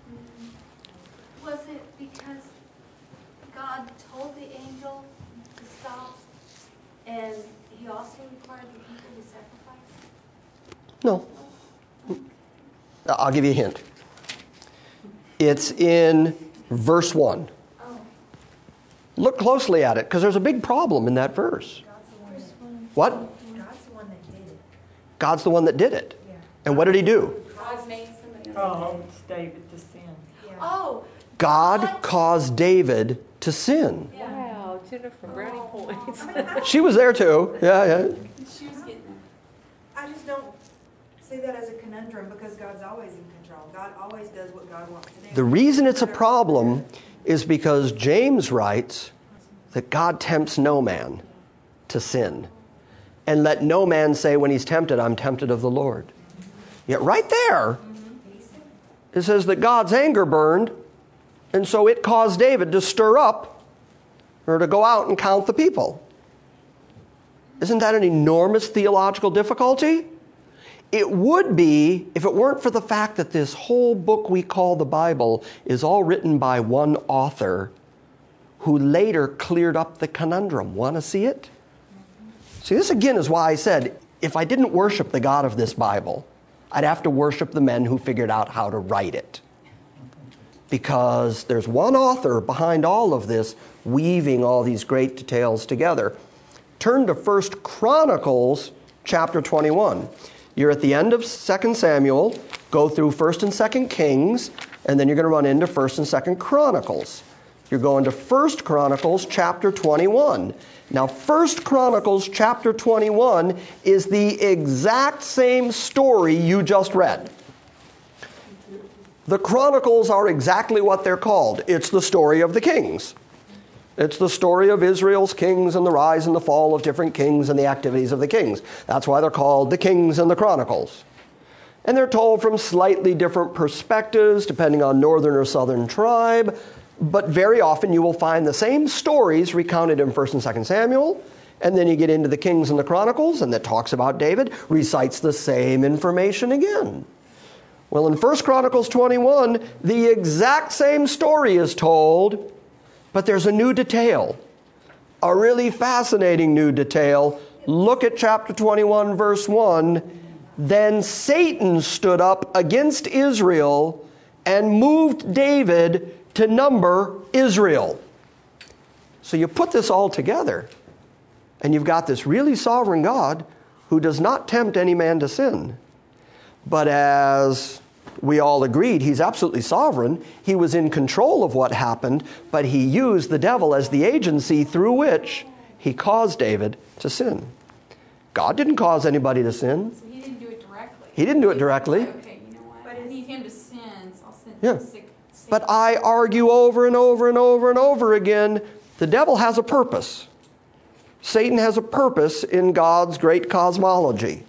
Was it because God told the angel to stop, and he also required the people to sacrifice? No. I'll give you a hint. It's in verse 1. Oh. Look closely at it, because there's a big problem in that verse. What? God's the one that did it. God's the one that did it. Yeah. And what did he do? God made somebody else. Oh, it's David to sin. Yeah. Oh. God What? caused David to sin. Yeah. Wow, Jennifer brownie points. She was there too. Yeah. She was getting I just don't see that as a conundrum because God's always in control. God always does what God wants to do. The reason it's a problem is because James writes that God tempts no man to sin. And let no man say when he's tempted, "I'm tempted of the Lord." Yet right there, it says that God's anger burned, and so it caused David to stir up or to go out and count the people. Isn't that an enormous theological difficulty? It would be if it weren't for the fact that this whole book we call the Bible is all written by one author who later cleared up the conundrum. Want to see it? See, this again is why I said, if I didn't worship the God of this Bible, I'd have to worship the men who figured out how to write it. Because there's one author behind all of this, weaving all these great details together. Turn to 1 Chronicles chapter 21. You're at the end of 2 Samuel, go through 1 and 2 Kings, and then you're going to run into 1 and 2 Chronicles. You're going to 1 Chronicles chapter 21. Now, 1 Chronicles chapter 21 is the exact same story you just read. The Chronicles are exactly what they're called. It's the story of the kings. It's the story of Israel's kings and the rise and the fall of different kings and the activities of the kings. That's why they're called the Kings and the Chronicles. And they're told from slightly different perspectives, depending on northern or southern tribe. But very often you will find the same stories recounted in 1 and 2 Samuel. And then you get into the Kings and the Chronicles, and that talks about David, recites the same information again. Well, in 1 Chronicles 21, the exact same story is told, but there's a new detail, a really fascinating new detail. Look at chapter 21, verse 1. Then Satan stood up against Israel and moved David to number Israel. So you put this all together, and you've got this really sovereign God who does not tempt any man to sin. But as we all agreed, he's absolutely sovereign. He was in control of what happened, but he used the devil as the agency through which he caused David to sin. God didn't cause anybody to sin. So he didn't do it directly. He didn't do it directly. Okay, you know what? But I need him to sin, so I'll send Yeah. him sick. But I argue over and over and over and over again, the devil has a purpose. Satan has a purpose in God's great cosmology.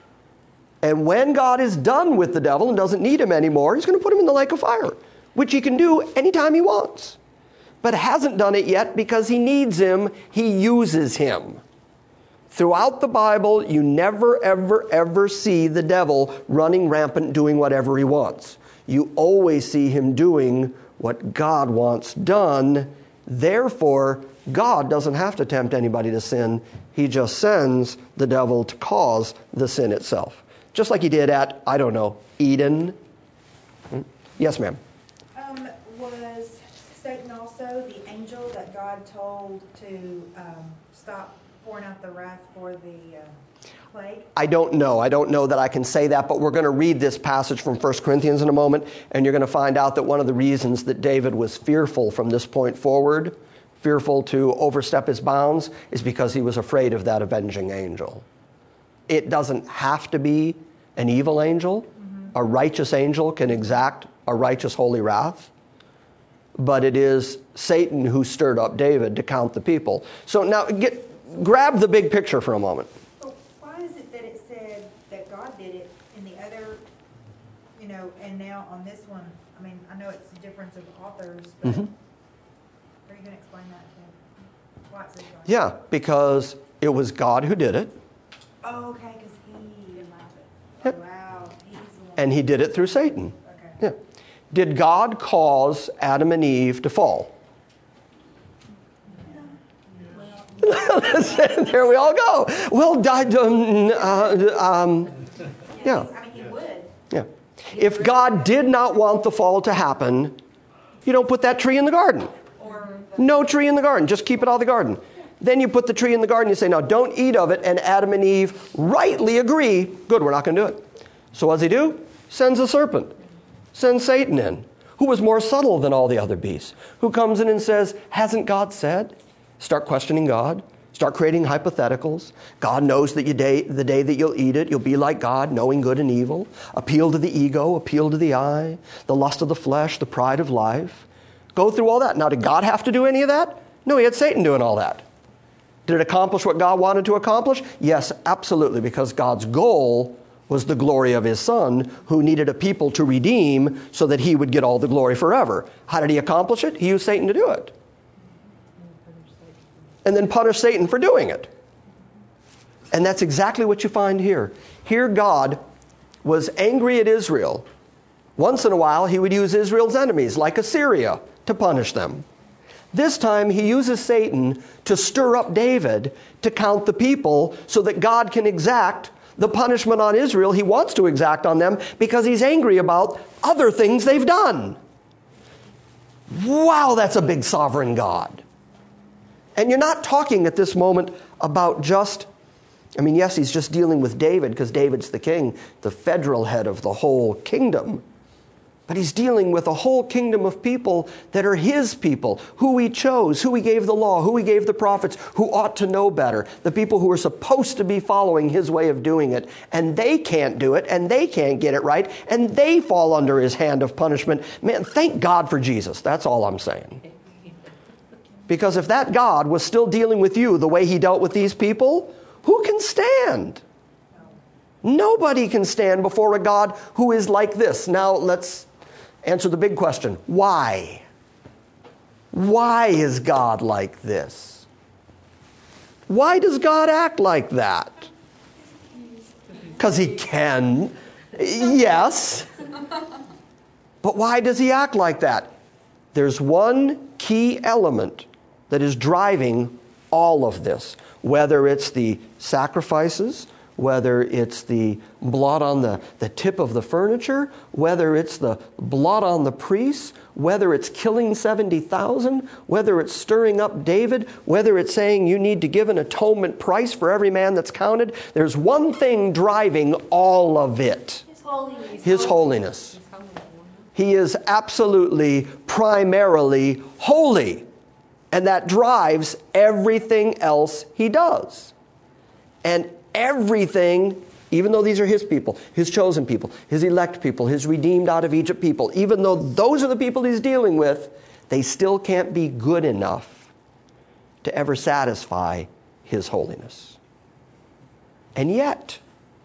And when God is done with the devil and doesn't need him anymore, he's going to put him in the lake of fire, which he can do anytime he wants. But hasn't done it yet because he needs him. He uses him. Throughout the Bible, you never, ever, ever see the devil running rampant doing whatever he wants. You always see him doing what God wants done. Therefore, God doesn't have to tempt anybody to sin. He just sends the devil to cause the sin itself. Just like he did at, I don't know, Eden. Yes, ma'am. Was Satan also the angel that God told to stop pouring out the wrath for the plague? I don't know. I don't know that I can say that, but we're going to read this passage from 1 Corinthians in a moment, and you're going to find out that one of the reasons that David was fearful from this point forward, fearful to overstep his bounds, is because he was afraid of that avenging angel. It doesn't have to be an evil angel. A righteous angel can exact a righteous holy wrath. But it is Satan who stirred up David to count the people. So now grab the big picture for a moment. But why is it that it said that God did it in the other, and now on this one? I mean, I know it's the difference of authors, but are you going to explain that to me? Why it says God? Yeah, because it was God who did it. Oh, okay, because he allowed it. Yep. Oh, wow, he's the one. And he did it through Satan. Okay. Yeah. Did God cause Adam and Eve to fall? There we all go. Well, yeah. I mean, he would. Yeah. If God did not want the fall to happen, you don't put that tree in the garden. No tree in the garden. Just keep it out of the garden. Then you put the tree in the garden, you say, now don't eat of it, and Adam and Eve rightly agree, good, we're not going to do it. So what does he do? Sends a serpent. Sends Satan in, who was more subtle than all the other beasts, who comes in and says, hasn't God said? Start questioning God. Start creating hypotheticals. God knows that the day that you'll eat it, you'll be like God, knowing good and evil. Appeal to the ego, appeal to the eye, the lust of the flesh, the pride of life. Go through all that. Now, did God have to do any of that? No, he had Satan doing all that. Did it accomplish what God wanted to accomplish? Yes, absolutely, because God's goal was the glory of his Son, who needed a people to redeem so that he would get all the glory forever. How did he accomplish it? He used Satan to do it. And then punish Satan for doing it. And that's exactly what you find here. Here God was angry at Israel. Once in a while, he would use Israel's enemies, like Assyria, to punish them. This time, he uses Satan to stir up David to count the people so that God can exact the punishment on Israel he wants to exact on them because he's angry about other things they've done. Wow, that's a big sovereign God. And you're not talking at this moment about just, yes, he's just dealing with David because David's the king, the federal head of the whole kingdom. But he's dealing with a whole kingdom of people that are his people, who he chose, who he gave the law, who he gave the prophets, who ought to know better, the people who are supposed to be following his way of doing it. And they can't do it, and they can't get it right, and they fall under his hand of punishment. Man, thank God for Jesus. That's all I'm saying. Because if that God was still dealing with you the way he dealt with these people, who can stand? Nobody can stand before a God who is like this. Now let's answer the big question. Why? Why is God like this? Why does God act like that? Because he can. Yes. But why does he act like that? There's one key element that is driving all of this. Whether it's the sacrifices, whether it's the blood on the tip of the furniture, whether it's the blood on the priests, whether it's killing 70,000, whether it's stirring up David, whether it's saying you need to give an atonement price for every man that's counted, there's one thing driving all of it. His holiness. His holiness. He is absolutely, primarily holy. And that drives everything else he does. And everything, even though these are his people, his chosen people, his elect people, his redeemed out of Egypt people, even though those are the people he's dealing with, they still can't be good enough to ever satisfy his holiness. And yet,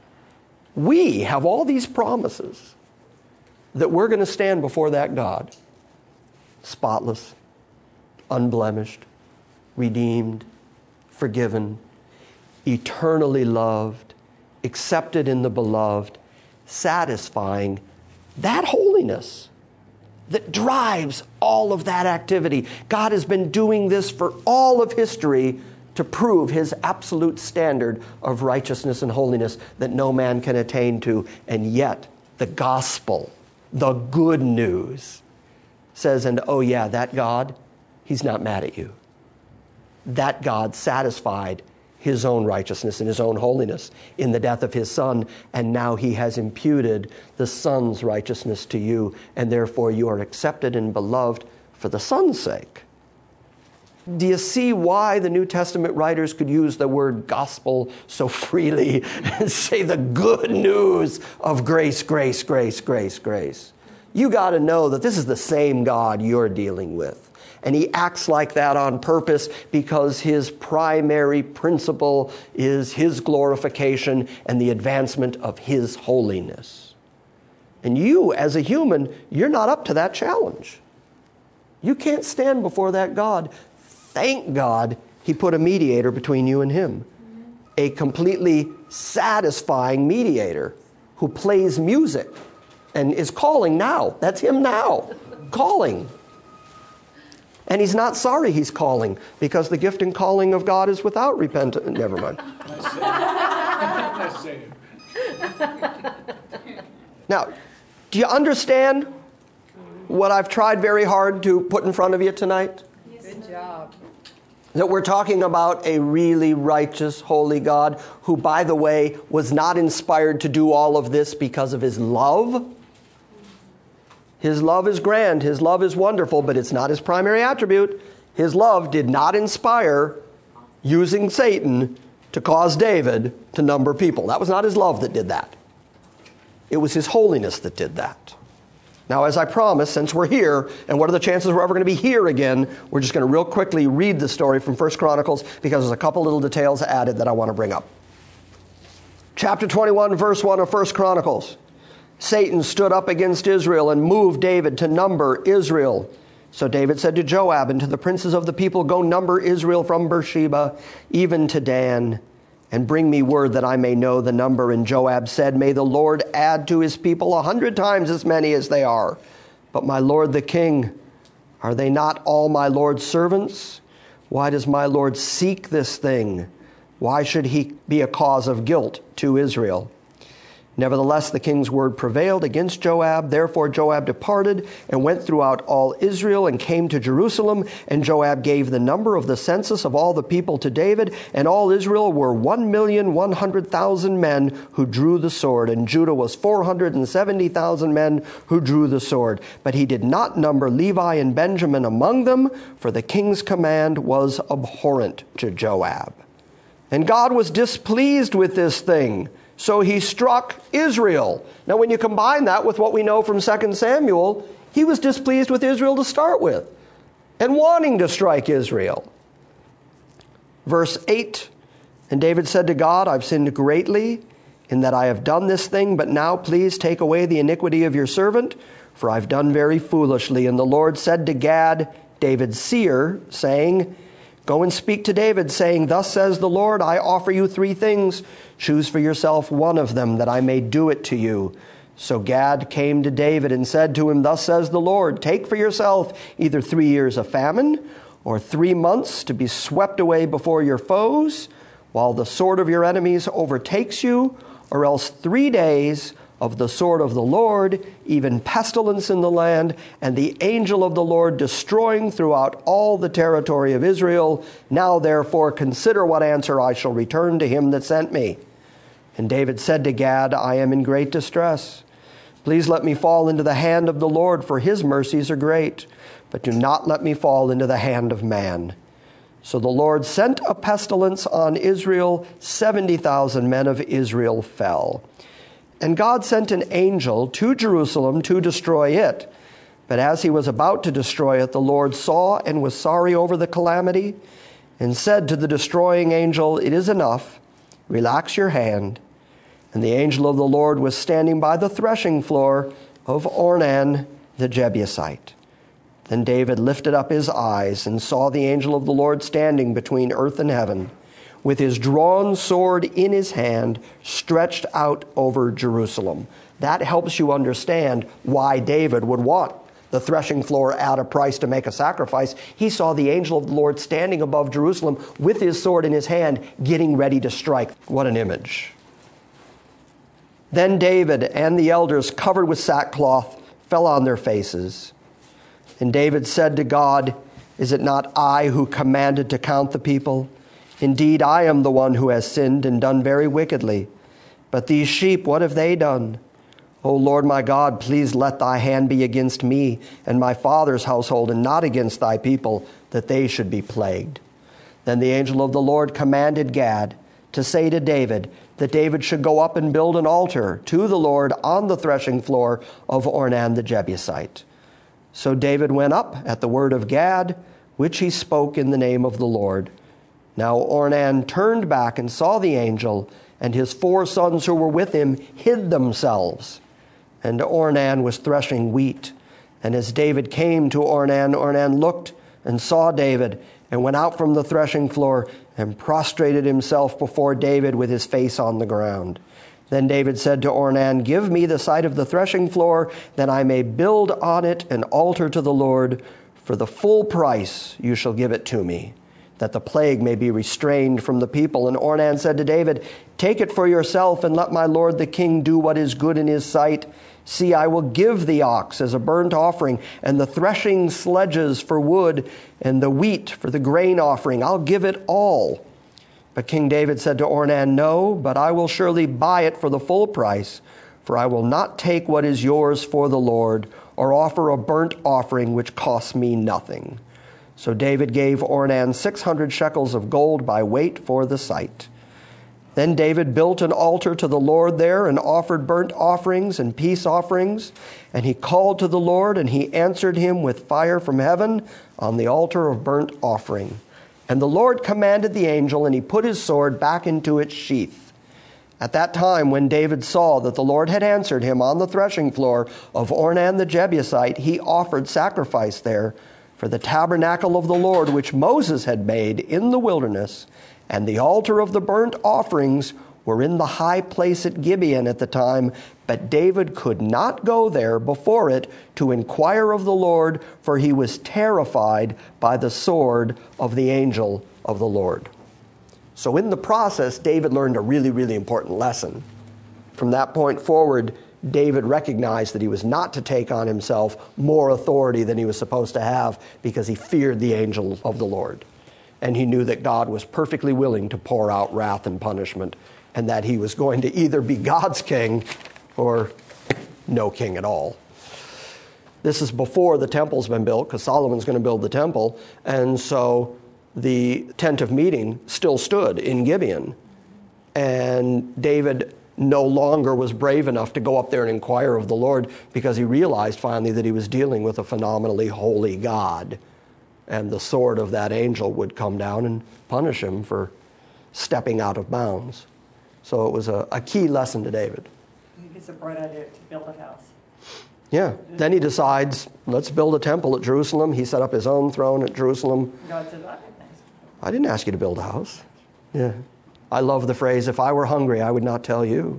we have all these promises that we're going to stand before that God, spotless, unblemished, redeemed, forgiven, eternally loved, accepted in the beloved, satisfying that holiness that drives all of that activity. God has been doing this for all of history to prove his absolute standard of righteousness and holiness that no man can attain to. And yet, the gospel, the good news, says, and oh yeah, that God, he's not mad at you. That God satisfied his own righteousness and his own holiness in the death of his Son, and now he has imputed the Son's righteousness to you, and therefore you are accepted and beloved for the Son's sake. Do you see why the New Testament writers could use the word gospel so freely and say the good news of grace, grace, grace, grace, grace? You got to know that this is the same God you're dealing with. And he acts like that on purpose because his primary principle is his glorification and the advancement of his holiness. And you, as a human, you're not up to that challenge. You can't stand before that God. Thank God he put a mediator between you and him. A completely satisfying mediator who plays music and is calling now. That's him now, calling. And he's not sorry he's calling, because the gift and calling of God is without repentance. Never mind. Now, do you understand what I've tried very hard to put in front of you tonight? Good job. That we're talking about a really righteous, holy God who, by the way, was not inspired to do all of this because of his love. His love is grand, his love is wonderful, but it's not his primary attribute. His love did not inspire using Satan to cause David to number people. That was not his love that did that. It was his holiness that did that. Now, as I promised, since we're here, and what are the chances we're ever going to be here again, we're just going to real quickly read the story from 1 Chronicles because there's a couple little details added that I want to bring up. Chapter 21, verse 1 of 1 Chronicles. Satan stood up against Israel and moved David to number Israel. So David said to Joab and to the princes of the people, go number Israel from Beersheba even to Dan. and bring me word that I may know the number. And Joab said, may the Lord add to his people 100 times as many as they are. But my lord the king, are they not all my lord's servants? Why does my lord seek this thing? Why should he be a cause of guilt to Israel? Nevertheless, the king's word prevailed against Joab. Therefore Joab departed and went throughout all Israel and came to Jerusalem. And Joab gave the number of the census of all the people to David. And all Israel were 1,100,000 men who drew the sword. And Judah was 470,000 men who drew the sword. But he did not number Levi and Benjamin among them, for the king's command was abhorrent to Joab. And God was displeased with this thing. So he struck Israel. Now, when you combine that with what we know from 2 Samuel, he was displeased with Israel to start with and wanting to strike Israel. Verse 8, and David said to God, I've sinned greatly in that I have done this thing, but now please take away the iniquity of your servant, for I've done very foolishly. And the Lord said to Gad, David's seer, saying, go and speak to David, saying, thus says the Lord, I offer you 3 things. Choose for yourself one of them, that I may do it to you. So Gad came to David and said to him, thus says the Lord, take for yourself either 3 years of famine, or 3 months to be swept away before your foes, while the sword of your enemies overtakes you, or else 3 days of the sword of the Lord, even pestilence in the land, and the angel of the Lord destroying throughout all the territory of Israel. Now therefore consider what answer I shall return to him that sent me. And David said to Gad, I am in great distress. Please let me fall into the hand of the Lord, for his mercies are great. But do not let me fall into the hand of man. So the Lord sent a pestilence on Israel. 70,000 men of Israel fell. And God sent an angel to Jerusalem to destroy it. But as he was about to destroy it, the Lord saw and was sorry over the calamity, and said to the destroying angel, it is enough, relax your hand. And the angel of the Lord was standing by the threshing floor of Ornan the Jebusite. Then David lifted up his eyes and saw the angel of the Lord standing between earth and heaven, with his drawn sword in his hand, stretched out over Jerusalem. That helps you understand why David would want the threshing floor at a price to make a sacrifice. He saw the angel of the Lord standing above Jerusalem with his sword in his hand, getting ready to strike. What an image. Then David and the elders, covered with sackcloth, fell on their faces. And David said to God, is it not I who commanded to count the people? Indeed, I am the one who has sinned and done very wickedly. But these sheep, what have they done? O Lord my God, please let thy hand be against me and my father's household, and not against thy people, that they should be plagued. Then the angel of the Lord commanded Gad to say to David that David should go up and build an altar to the Lord on the threshing floor of Ornan the Jebusite. So David went up at the word of Gad, which he spoke in the name of the Lord. Now Ornan turned back and saw the angel, and his 4 sons who were with him hid themselves. And Ornan was threshing wheat. And as David came to Ornan, Ornan looked and saw David, and went out from the threshing floor and prostrated himself before David with his face on the ground. Then David said to Ornan, give me the site of the threshing floor, that I may build on it an altar to the Lord. For the full price you shall give it to me, that the plague may be restrained from the people. And Ornan said to David, take it for yourself, and let my lord the king do what is good in his sight. See, I will give the ox as a burnt offering, and the threshing sledges for wood, and the wheat for the grain offering. I'll give it all. But King David said to Ornan, no, but I will surely buy it for the full price, for I will not take what is yours for the Lord, or offer a burnt offering which costs me nothing. So David gave Ornan 600 shekels of gold by weight for the site. Then David built an altar to the Lord there, and offered burnt offerings and peace offerings. And he called to the Lord, and he answered him with fire from heaven on the altar of burnt offering. And the Lord commanded the angel, and he put his sword back into its sheath. At that time, when David saw that the Lord had answered him on the threshing floor of Ornan the Jebusite, he offered sacrifice there. For the tabernacle of the Lord, which Moses had made in the wilderness, and the altar of the burnt offerings were in the high place at Gibeon at the time, but David could not go there before it to inquire of the Lord, for he was terrified by the sword of the angel of the Lord. So in the process, David learned a really, really important lesson. From that point forward, David recognized that he was not to take on himself more authority than he was supposed to have because he feared the angel of the Lord. And he knew that God was perfectly willing to pour out wrath and punishment, and that he was going to either be God's king or no king at all. This is before the temple's been built, because Solomon's going to build the temple, and so the tent of meeting still stood in Gibeon. And David no longer was brave enough to go up there and inquire of the Lord, because he realized finally that he was dealing with a phenomenally holy God. And the sword of that angel would come down and punish him for stepping out of bounds. So it was a key lesson to David. I think it's a bright idea to build a house. Yeah. Then he decides, let's build a temple at Jerusalem. He set up his own throne at Jerusalem. God said, I didn't ask you to build a house. Yeah. I love the phrase, if I were hungry, I would not tell you.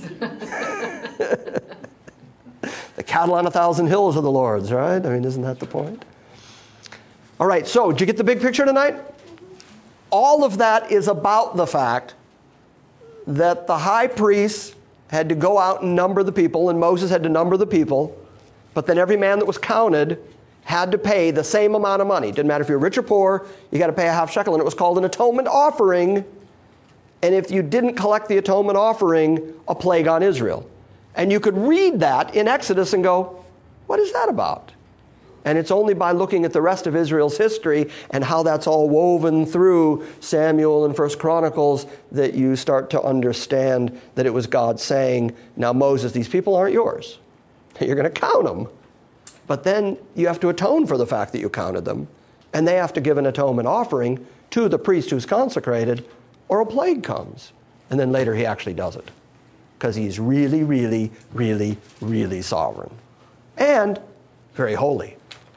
The cattle on 1,000 hills are the Lord's, right? I mean, isn't that the point? All right, so did you get the big picture tonight? All of that is about the fact that the high priest had to go out and number the people, and Moses had to number the people, but then every man that was counted had to pay the same amount of money. Didn't matter if you're rich or poor, you got to pay a half shekel, and it was called an atonement offering. And if you didn't collect the atonement offering, a plague on Israel. And you could read that in Exodus and go, what is that about? And it's only by looking at the rest of Israel's history and how that's all woven through Samuel and 1 Chronicles that you start to understand that it was God saying, now Moses, these people aren't yours. You're going to count them. But then you have to atone for the fact that you counted them. And they have to give an atonement offering to the priest who's consecrated, or a plague comes. And then later he actually does it. Because he's really, really, really, really sovereign. And very holy.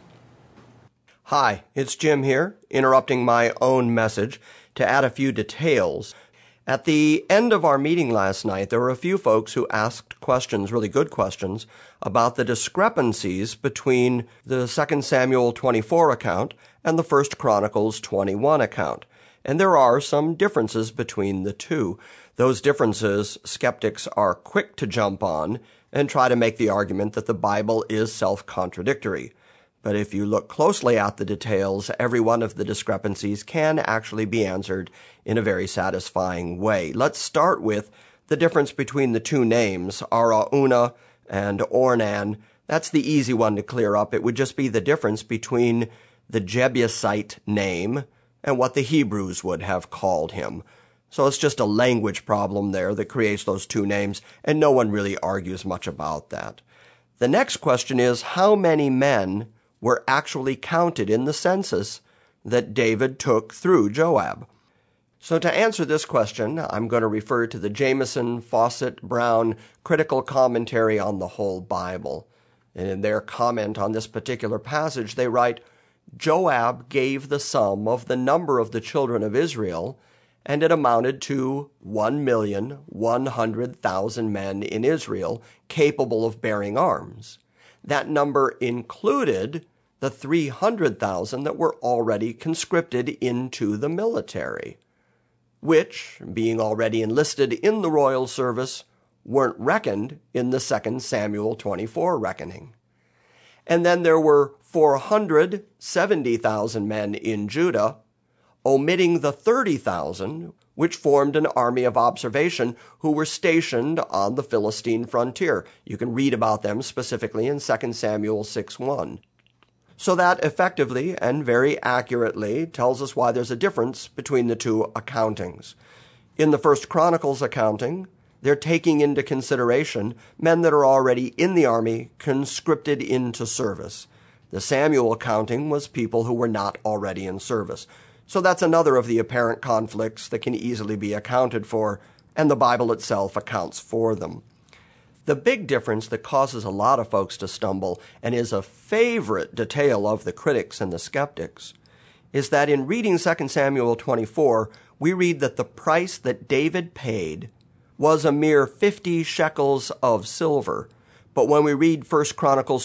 Hi, it's Jim here, interrupting my own message to add a few details. At the end of our meeting last night, there were a few folks who asked questions, really good questions, about the discrepancies between the 2 Samuel 24 account and the 1 Chronicles 21 account. And there are some differences between the two. Those differences, skeptics are quick to jump on and try to make the argument that the Bible is self-contradictory. But if you look closely at the details, every one of the discrepancies can actually be answered in a very satisfying way. Let's start with the difference between the two names, Araunah and Ornan. That's the easy one to clear up. It would just be the difference between the Jebusite name and what the Hebrews would have called him. So it's just a language problem there that creates those two names, and no one really argues much about that. The next question is, how many men were actually counted in the census that David took through Joab? So to answer this question, I'm going to refer to the Jamieson, Fawcett, Brown Critical Commentary on the Whole Bible. And in their comment on this particular passage, they write, Joab gave the sum of the number of the children of Israel, and it amounted to 1,100,000 men in Israel capable of bearing arms. That number included the 300,000 that were already conscripted into the military, which, being already enlisted in the royal service, weren't reckoned in the 2 Samuel 24 reckoning. And then there were 470,000 men in Judah, omitting the 30,000, which formed an army of observation who were stationed on the Philistine frontier. You can read about them specifically in 2 Samuel 6:1. So that effectively and very accurately tells us why there's a difference between the two accountings. In the 1 Chronicles accounting, they're taking into consideration men that are already in the army, conscripted into service. The Samuel accounting was people who were not already in service. So that's another of the apparent conflicts that can easily be accounted for, and the Bible itself accounts for them. The big difference that causes a lot of folks to stumble and is a favorite detail of the critics and the skeptics is that in reading 2 Samuel 24, we read that the price that David paid was a mere 50 shekels of silver. But when we read 1 Chronicles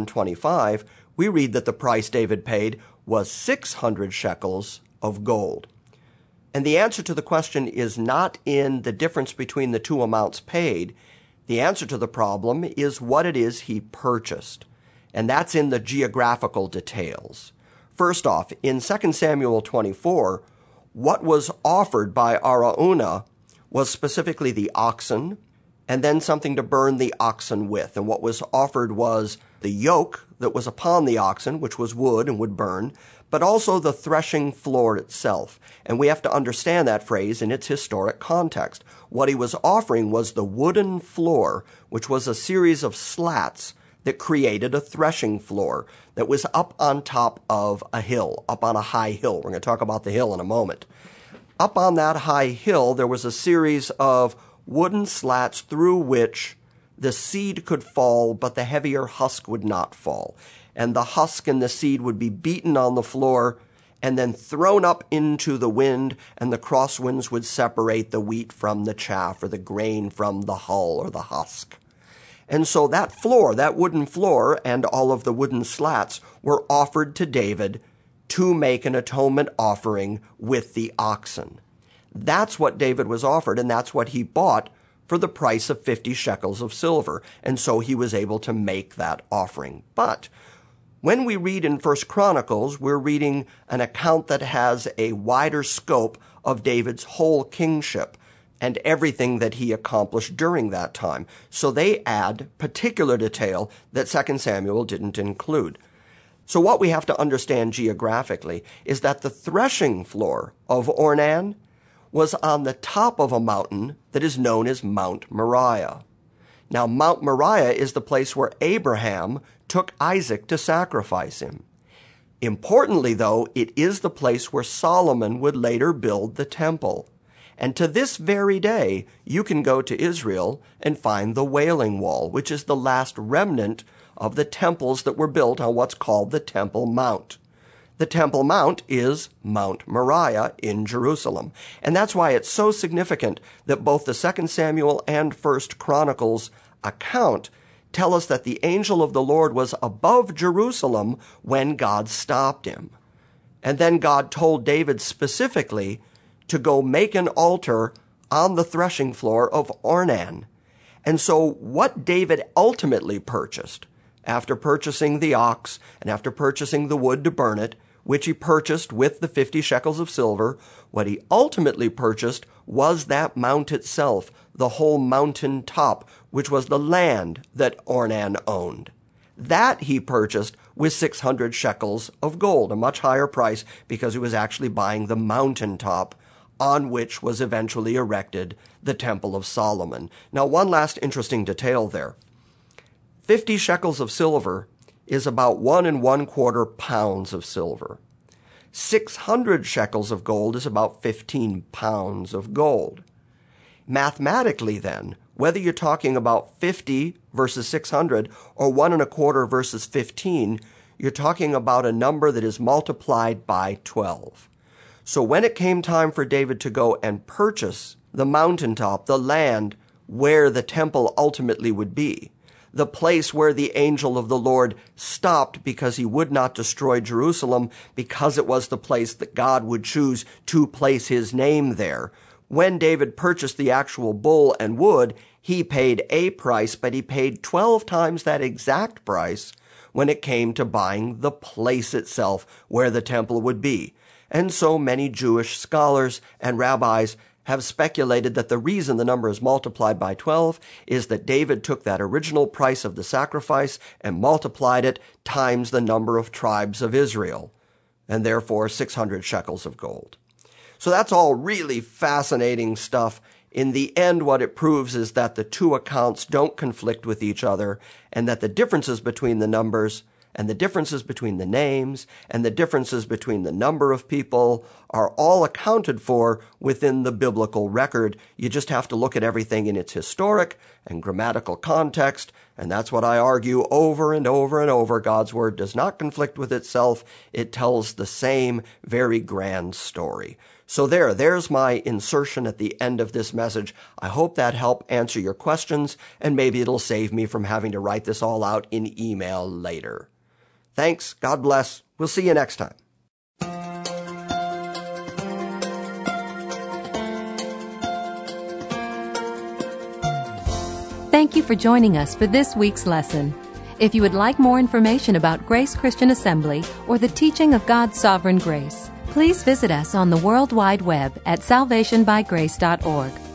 21:25, we read that the price David paid was 600 shekels of gold. And the answer to the question is not in the difference between the two amounts paid. The answer to the problem is what it is he purchased. And that's in the geographical details. First off, in 2 Samuel 24, what was offered by Araunah was specifically the oxen, and then something to burn the oxen with. And what was offered was the yoke that was upon the oxen, which was wood and would burn, but also the threshing floor itself. And we have to understand that phrase in its historic context. What he was offering was the wooden floor, which was a series of slats that created a threshing floor that was up on top of a hill, up on a high hill. We're going to talk about the hill in a moment. Up on that high hill, there was a series of wooden slats through which the seed could fall, but the heavier husk would not fall. And the husk and the seed would be beaten on the floor and then thrown up into the wind, and the crosswinds would separate the wheat from the chaff or the grain from the hull or the husk. And so that floor, that wooden floor, and all of the wooden slats were offered to David to make an atonement offering with the oxen. That's what David was offered, and that's what he bought for the price of 50 shekels of silver. And so he was able to make that offering. But when we read in 1 Chronicles, we're reading an account that has a wider scope of David's whole kingship and everything that he accomplished during that time. So they add particular detail that 2 Samuel didn't include. So what we have to understand geographically is that the threshing floor of Ornan was on the top of a mountain that is known as Mount Moriah. Now, Mount Moriah is the place where Abraham took Isaac to sacrifice him. Importantly, though, it is the place where Solomon would later build the temple. And to this very day, you can go to Israel and find the Wailing Wall, which is the last remnant of the temples that were built on what's called the Temple Mount. The Temple Mount is Mount Moriah in Jerusalem. And that's why it's so significant that both the 2 Samuel and 1 Chronicles account tell us that the angel of the Lord was above Jerusalem when God stopped him. And then God told David specifically to go make an altar on the threshing floor of Ornan. And so what David ultimately purchased, after purchasing the ox and after purchasing the wood to burn it, which he purchased with the 50 shekels of silver, what he ultimately purchased was that mount itself, the whole mountain top, which was the land that Ornan owned. That he purchased with 600 shekels of gold, a much higher price because he was actually buying the mountaintop on which was eventually erected the Temple of Solomon. Now, one last interesting detail there. 50 shekels of silver is about 1 1/4 pounds of silver. 600 shekels of gold is about 15 pounds of gold. Mathematically, then, whether you're talking about 50 versus 600 or 1 1/4 versus 15, you're talking about a number that is multiplied by 12. So when it came time for David to go and purchase the mountaintop, the land where the temple ultimately would be, the place where the angel of the Lord stopped because he would not destroy Jerusalem because it was the place that God would choose to place his name there. When David purchased the actual bull and wood, he paid a price, but he paid 12 times that exact price when it came to buying the place itself where the temple would be. And so many Jewish scholars and rabbis have speculated that the reason the number is multiplied by 12 is that David took that original price of the sacrifice and multiplied it times the number of tribes of Israel, and therefore 600 shekels of gold. So that's all really fascinating stuff. In the end, what it proves is that the two accounts don't conflict with each other, and that the differences between the numbers and the differences between the names and the differences between the number of people are all accounted for within the biblical record. You just have to look at everything in its historic and grammatical context, and that's what I argue over and over and over. God's Word does not conflict with itself. It tells the same very grand story. So there's my insertion at the end of this message. I hope that helped answer your questions, and maybe it'll save me from having to write this all out in email later. Thanks. God bless. We'll see you next time. Thank you for joining us for this week's lesson. If you would like more information about Grace Christian Assembly or the teaching of God's sovereign grace, please visit us on the World Wide Web at salvationbygrace.org.